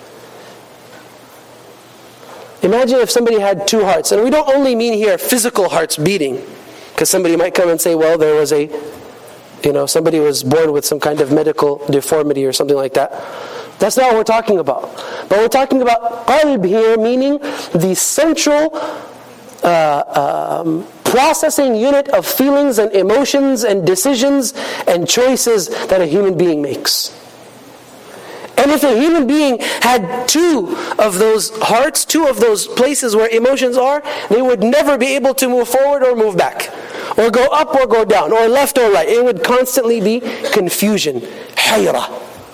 Imagine if somebody had two hearts, and we don't only mean here physical hearts beating, because somebody might come and say, well, there was a, you know, somebody was born with some kind of medical deformity or something like that. That's not what we're talking about. But we're talking about qalb here, meaning the central uh, um, processing unit of feelings and emotions and decisions and choices that a human being makes. And if a human being had two of those hearts, two of those places where emotions are, they would never be able to move forward or move back, or go up or go down, or left or right. It would constantly be confusion, hayra.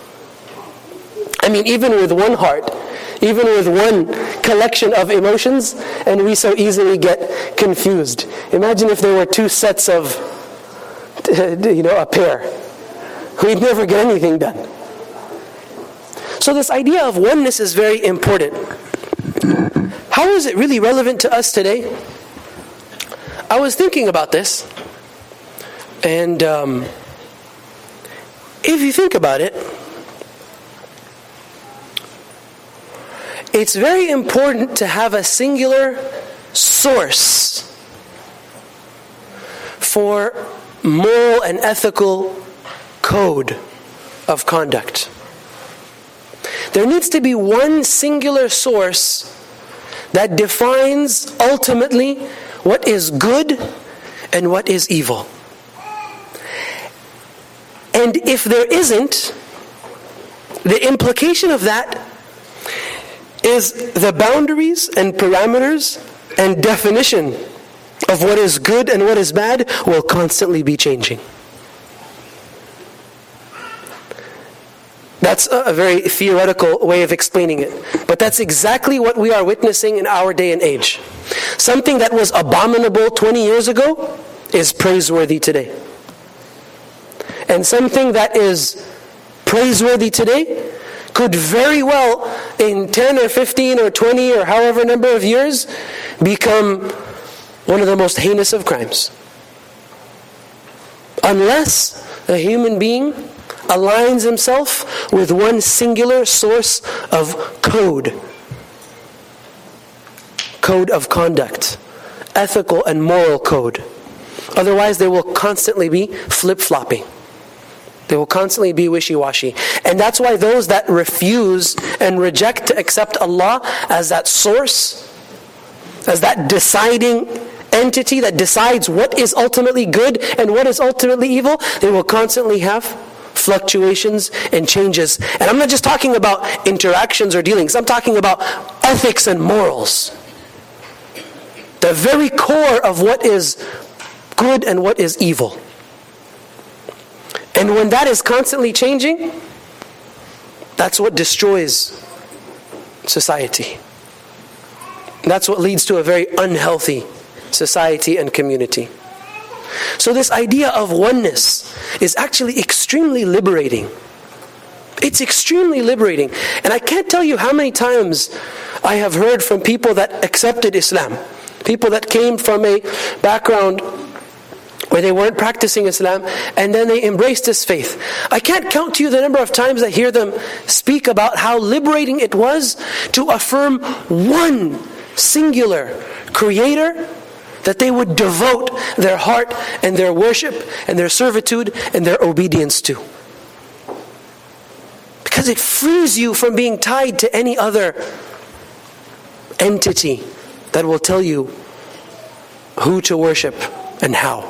I mean, even with one heart, even with one collection of emotions, and we so easily get confused. Imagine if there were two sets of, you know, a pair. We'd never get anything done. So this idea of oneness is very important. How is it really relevant to us today? I was thinking about this, and um, if you think about it, it's very important to have a singular source for moral and ethical code of conduct. There needs to be one singular source that defines ultimately what is good and what is evil. And if there isn't, the implication of that is the boundaries and parameters and definition of what is good and what is bad will constantly be changing. That's a very theoretical way of explaining it. But that's exactly what we are witnessing in our day and age. Something that was abominable twenty years ago is praiseworthy today. And something that is praiseworthy today could very well, in ten or fifteen or twenty or however number of years, become one of the most heinous of crimes. Unless a human being aligns himself with one singular source of code. Code of conduct. Ethical and moral code. Otherwise they will constantly be flip-flopping. They will constantly be wishy-washy. And that's why those that refuse and reject to accept Allah as that source, as that deciding entity that decides what is ultimately good and what is ultimately evil, they will constantly have fluctuations and changes. And I'm not just talking about interactions or dealings. I'm talking about ethics and morals. The very core of what is good and what is evil. And when that is constantly changing, that's what destroys society. That's what leads to a very unhealthy society and community. So this idea of oneness is actually extremely liberating. It's extremely liberating. And I can't tell you how many times I have heard from people that accepted Islam. People that came from a background where they weren't practicing Islam, and then they embraced this faith. I can't count to you the number of times I hear them speak about how liberating it was to affirm one singular creator that they would devote their heart and their worship and their servitude and their obedience to. Because it frees you from being tied to any other entity that will tell you who to worship and how.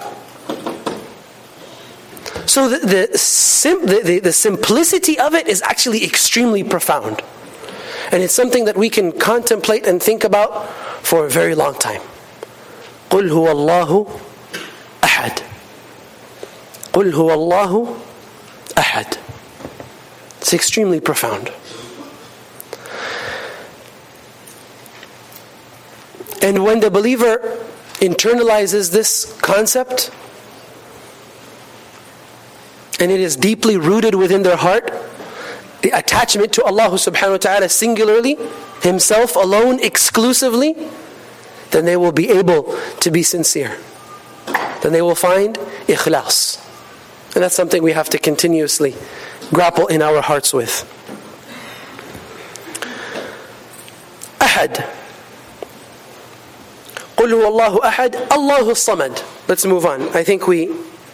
So the the, sim, the, the the simplicity of it is actually extremely profound. And it's something that we can contemplate and think about for a very long time. قُلْ هُوَ اللَّهُ أَحَدٌ قُلْ هُوَ اللَّهُ أَحَدٌ. It's extremely profound. And when the believer internalizes this concept, and it is deeply rooted within their heart, the attachment to Allah subhanahu wa ta'ala singularly, Himself alone, exclusively, then they will be able to be sincere. Then they will find ikhlas. And that's something we have to continuously grapple in our hearts with. Ahad. قُلْ هُوَ اللَّهُ أَحَدٌ اللَّهُ الصَّمَدُ. Let's move on. I think we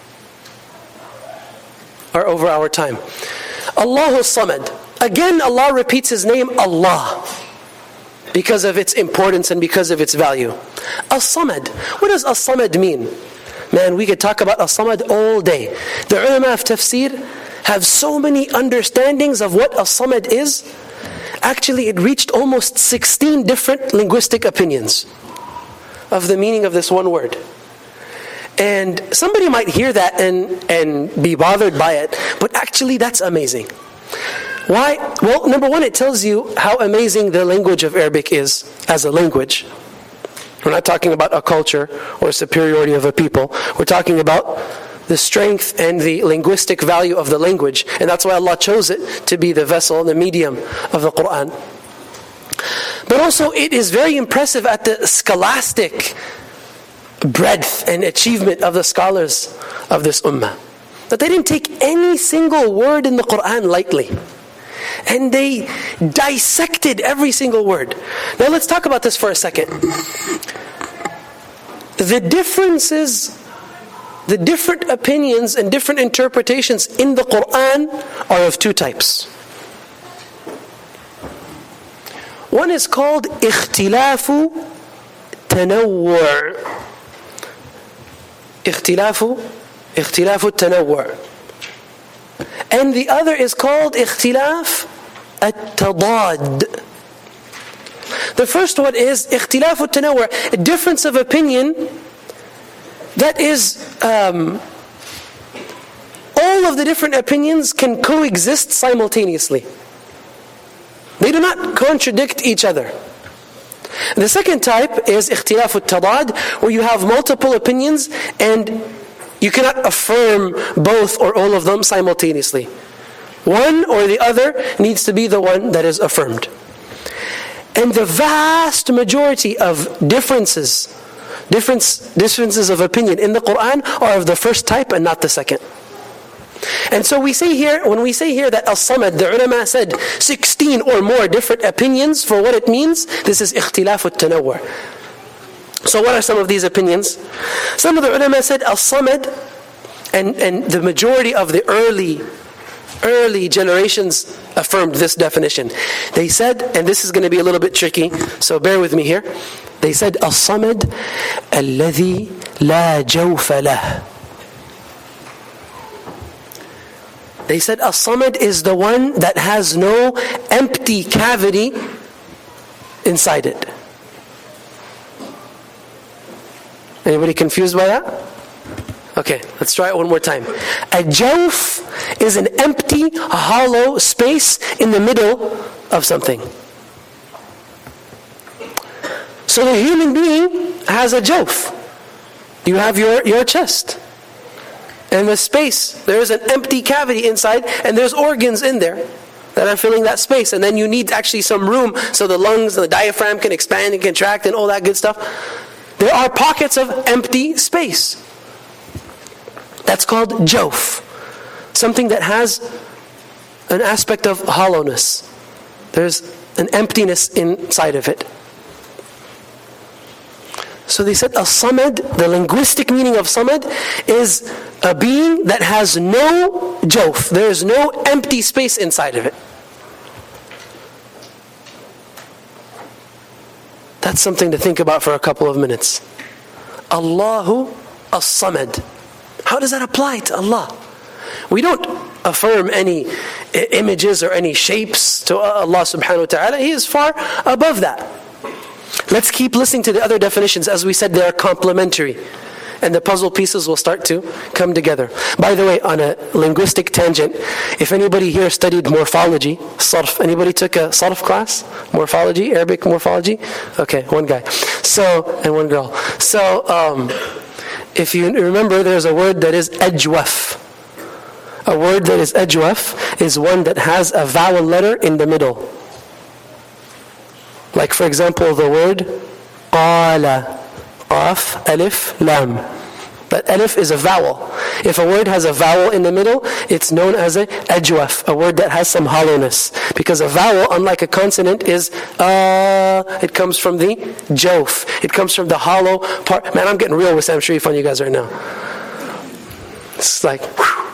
are over our time. Allahu Samad. Again, Allah repeats His name, Allah, because of its importance and because of its value. As-Samad. What does As-Samad mean? Man, we could talk about As-Samad all day. The ulama of tafsir have so many understandings of what As-Samad is. Actually, it reached almost sixteen different linguistic opinions of the meaning of this one word. And somebody might hear that and, and be bothered by it, but actually that's amazing. Why? Well, number one, it tells you how amazing the language of Arabic is as a language. We're not talking about a culture or superiority of a people. We're talking about the strength and the linguistic value of the language. And that's why Allah chose it to be the vessel, the medium of the Qur'an. But also it is very impressive at the scholastic breadth and achievement of the scholars of this ummah. That they didn't take any single word in the Qur'an lightly. And they dissected every single word. Now let's talk about this for a second. The differences, the different opinions and different interpretations in the Qur'an are of two types. One is called اختلاف تنوع. اختلاف اختلاف التنوع. And the other is called اختلاف التضاد. The first one is اختلاف التنوع, a difference of opinion that is um, all of the different opinions can coexist simultaneously. They do not contradict each other. The second type is اختلاف التضاد, where you have multiple opinions and you cannot affirm both or all of them simultaneously. One or the other needs to be the one that is affirmed. And the vast majority of differences, difference, differences of opinion in the Qur'an are of the first type and not the second. And so we say here, when we say here that As-Samad, the ulama said sixteen or more different opinions for what it means, this is اختلاف التنوع. So what are some of these opinions? Some of the ulama said As-Samad, and, and the majority of the early early generations affirmed this definition. They said, and this is going to be a little bit tricky, so bear with me here. They said, As-Samad alladhi la jawfa lah. They said, As-Samad is the one that has no empty cavity inside it. Anybody confused by that? Okay, let's try it one more time. A jawf is an empty, hollow space in the middle of something. So the human being has a jawf. You have your, your chest. And the space, there is an empty cavity inside, and there's organs in there that are filling that space. And then you need actually some room so the lungs and the diaphragm can expand and contract and all that good stuff. There are pockets of empty space. That's called jawf. Something that has an aspect of hollowness. There's an emptiness inside of it. So they said as-Samad, the linguistic meaning of Samad is a being that has no jawf. There is no empty space inside of it. That's something to think about for a couple of minutes. Allahu as-Samad. How does that apply to Allah? We don't affirm any images or any shapes to Allah subhanahu wa ta'ala. He is far above that. Let's keep listening to the other definitions. As we said, they are complementary. And the puzzle pieces will start to come together. By the way, on a linguistic tangent, if anybody here studied morphology, sarf, anybody took a sarf class? Morphology, Arabic morphology? Okay, one guy. So, and one girl. So, um, if you remember, there's a word that is ajwaf. A word that is ajwaf is one that has a vowel letter in the middle. Like for example, the word qala, qaf, alif, lam. That alif is a vowel. If a word has a vowel in the middle, it's known as a ajwaf, a word that has some hollowness. Because a vowel, unlike a consonant, is uh, it comes from the jawf. It comes from the hollow part. Man, I'm getting real with Sam Sharif on you guys right now. It's like, whew.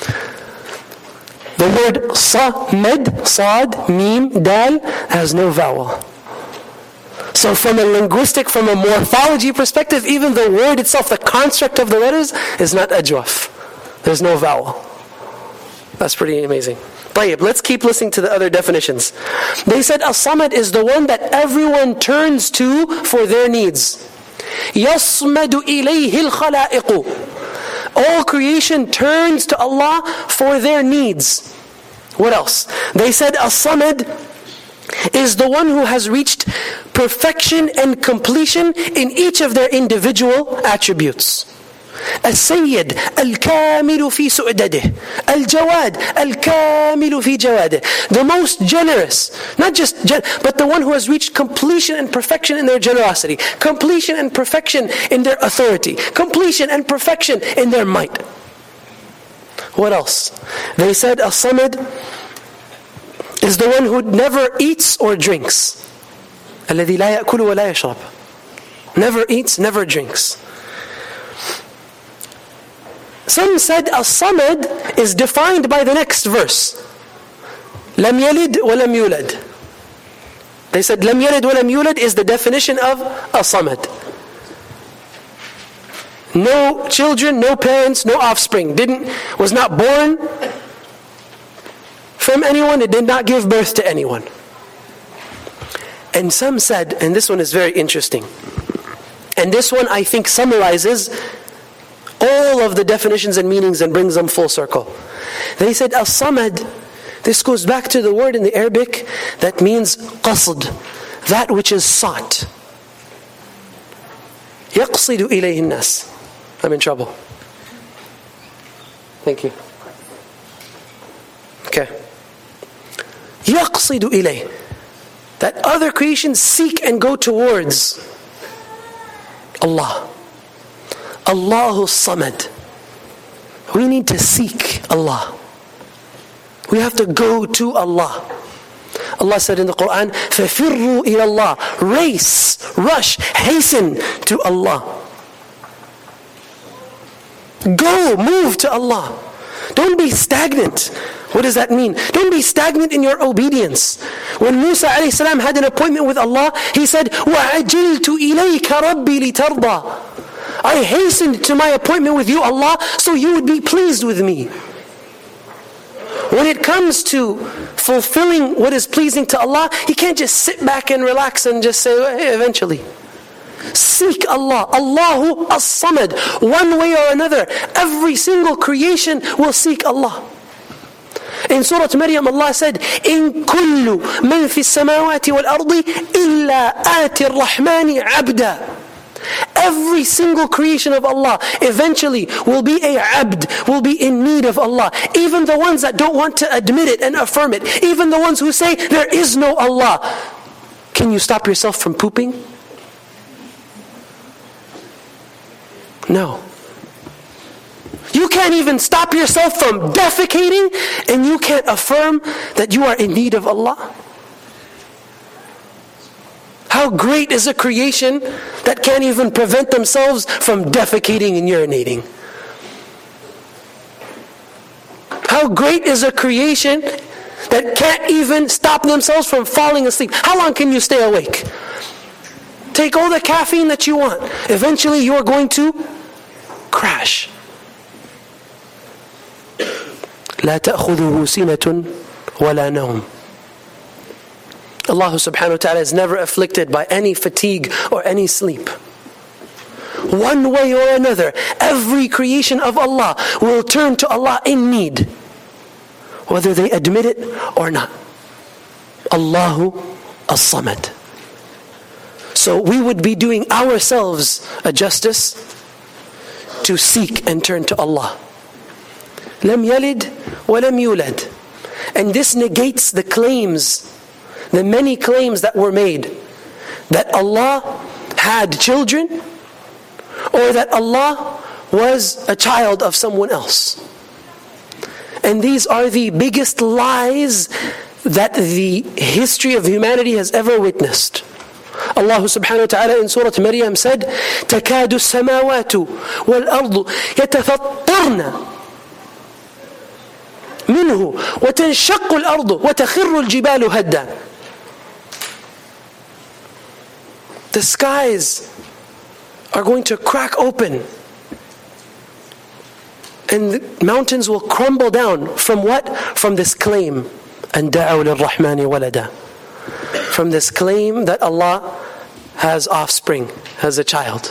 The word sa-med, sad, mim, dal, has no vowel. So from a linguistic, from a morphology perspective, even the word itself, the construct of the letters, is not ajwaf. There's no vowel. That's pretty amazing. طيب, let's keep listening to the other definitions. They said as-Samad is the one that everyone turns to for their needs. يَصْمَدُ إِلَيْهِ الْخَلَائِقُ. All creation turns to Allah for their needs. What else? They said as-Samad is the one who has reached perfection and completion in each of their individual attributes. السيد الكامل في سؤدده الجواد الكامل في جواده. The most generous, not just gen- but the one who has reached completion and perfection in their generosity, completion and perfection in their authority, completion and perfection in their might. What else? They said as-Samad is the one who never eats or drinks. الذي لا يأكل ولا يشرب. Never eats, never drinks. Some said as-Samad is defined by the next verse. لم يلد ولم يولد. They said لم يلد ولم يولد is the definition of as-Samad. No children, no parents, no offspring. Didn't, was not born from anyone. It did not give birth to anyone. And some said, and this one is very interesting, and this one I think summarizes all of the definitions and meanings and brings them full circle. They said as-Samad, this goes back to the word in the Arabic that means qasd, that which is sought. يَقْصِدُ إِلَيْهِ النَّاسِ. I'm in trouble. Thank you. Okay. يَقْصِدُ إِلَيْهِ, that other creations seek and go towards Allah. Allahu Samad. We need to seek Allah. We have to go to Allah. Allah said in the Quran, فَفِرُّوا إِلَى اللَّهِ. Race, rush, hasten to Allah. Go, move to Allah. Don't be stagnant. What does that mean? Don't be stagnant in your obedience. When Musa alayhi salam had an appointment with Allah, he said, وَعَجِلْتُ إِلَيْكَ رَبِّي لِتَرْضَى. I hastened to my appointment with you, Allah, so you would be pleased with me. When it comes to fulfilling what is pleasing to Allah, you can't just sit back and relax and just say, hey, eventually. Seek Allah. Allahu as-Samad. One way or another, every single creation will seek Allah. In Surah Maryam, Allah said, إِن كُلُّ مَنْ فِي السَّمَاوَاتِ وَالْأَرْضِ إِلَّا آتِ الرَّحْمَنِ عَبْدًا. Every single creation of Allah eventually will be a abd, will be in need of Allah. Even the ones that don't want to admit it and affirm it. Even the ones who say, there is no Allah. Can you stop yourself from pooping? No. You can't even stop yourself from defecating, and you can't affirm that you are in need of Allah. How great is a creation that can't even prevent themselves from defecating and urinating? How great is a creation that can't even stop themselves from falling asleep? How long can you stay awake? Take all the caffeine that you want. Eventually you are going to crash. لا تأخذه سنة ولا نوم. Allah subhanahu wa ta'ala is never afflicted by any fatigue or any sleep. One way or another, every creation of Allah will turn to Allah in need, whether they admit it or not. Allahu as-Samad. So we would be doing ourselves a justice to seek and turn to Allah. Lam yalid wa lam yulad. And this negates the claims, the many claims that were made, that Allah had children, or that Allah was a child of someone else. And these are the biggest lies that the history of humanity has ever witnessed. Allah subhanahu wa ta'ala in Surah Maryam said, تَكَادُ السَّمَاوَاتُ وَالْأَرْضُ يَتَفَطَّرْنَ منه وتنشق الأرض وتخر الجبال هدا. The skies are going to crack open, and the mountains will crumble down. From what? From this claim, أَن دَعَوْا لِلرَّحْمَنِ وَلَدًا. From this claim that Allah has offspring, has a child.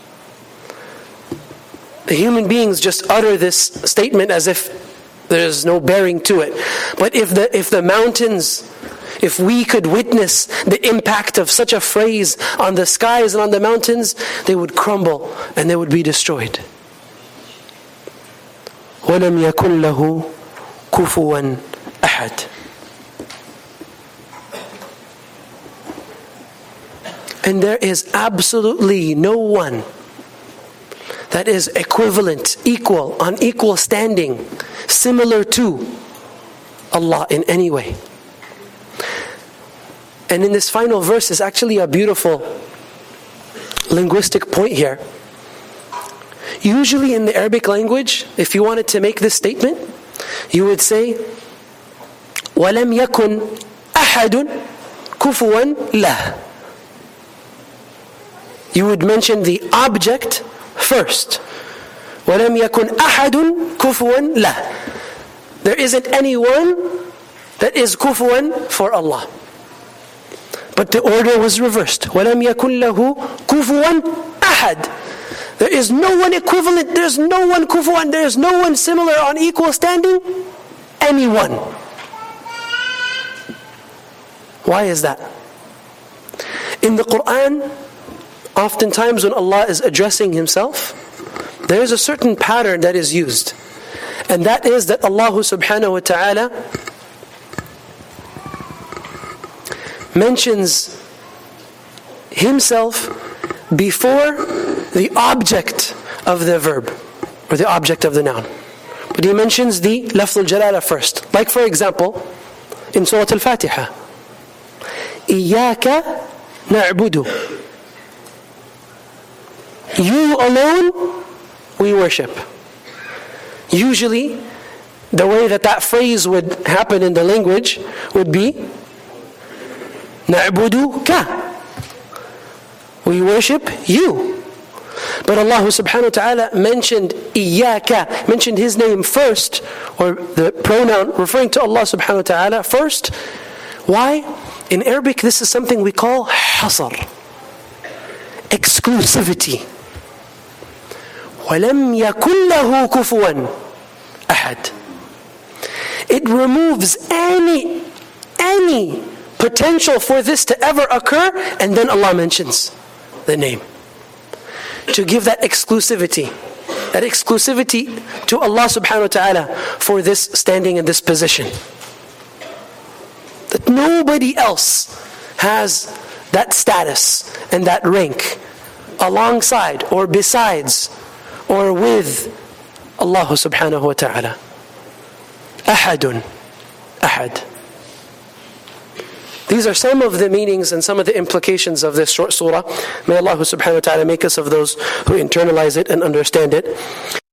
The human beings just utter this statement as if there's no bearing to it. But if the if the mountains, if we could witness the impact of such a phrase on the skies and on the mountains, they would crumble and they would be destroyed. وَلَمْ يَكُنْ لَهُ كُفُوًا أَحَدٌ. And there is absolutely no one that is equivalent, equal, on equal standing, similar to Allah in any way. And in this final verse is actually a beautiful linguistic point here. Usually in the Arabic language, if you wanted to make this statement, you would say, وَلَمْ يَكُنْ أَحَدٌ كُفُوًا لَهُ. You would mention the object first. وَلَمْ يَكُنْ أَحَدٌ كُفُوًا لَهُ. There isn't anyone that is kufuwan for Allah. But the order was reversed. وَلَمْ يَكُنْ لَهُ كُفُوًا أَحَدٌ. There is no one equivalent, there is no one kufuwan, there is no one similar on equal standing. Anyone. Why is that? In the Quran, oftentimes when Allah is addressing Himself, there is a certain pattern that is used. And that is that Allah subhanahu wa ta'ala mentions Himself before the object of the verb, or the object of the noun. But He mentions the lafzul jalala first. Like for example, in Surah Al-Fatiha, إِيَّاكَ نَعْبُدُ. You alone we worship. Usually, the way that that phrase would happen in the language would be نَعْبُدُكَ. We worship you. But Allah subhanahu wa ta'ala mentioned إِيَّاكَ, mentioned His name first, or the pronoun referring to Allah subhanahu wa ta'ala first. Why? In Arabic, this is something we call hasr, exclusivity. وَلَمْ يَكُنْ لَهُ كُفُوًا أَحَدٍ. It removes any, any potential for this to ever occur, and then Allah mentions the name. To give that exclusivity, that exclusivity to Allah subhanahu wa ta'ala for this standing in this position. That nobody else has that status and that rank alongside or besides or with Allah subhanahu wa ta'ala. Ahadun. Ahad. These are some of the meanings and some of the implications of this short surah. May Allah subhanahu wa ta'ala make us of those who internalize it and understand it.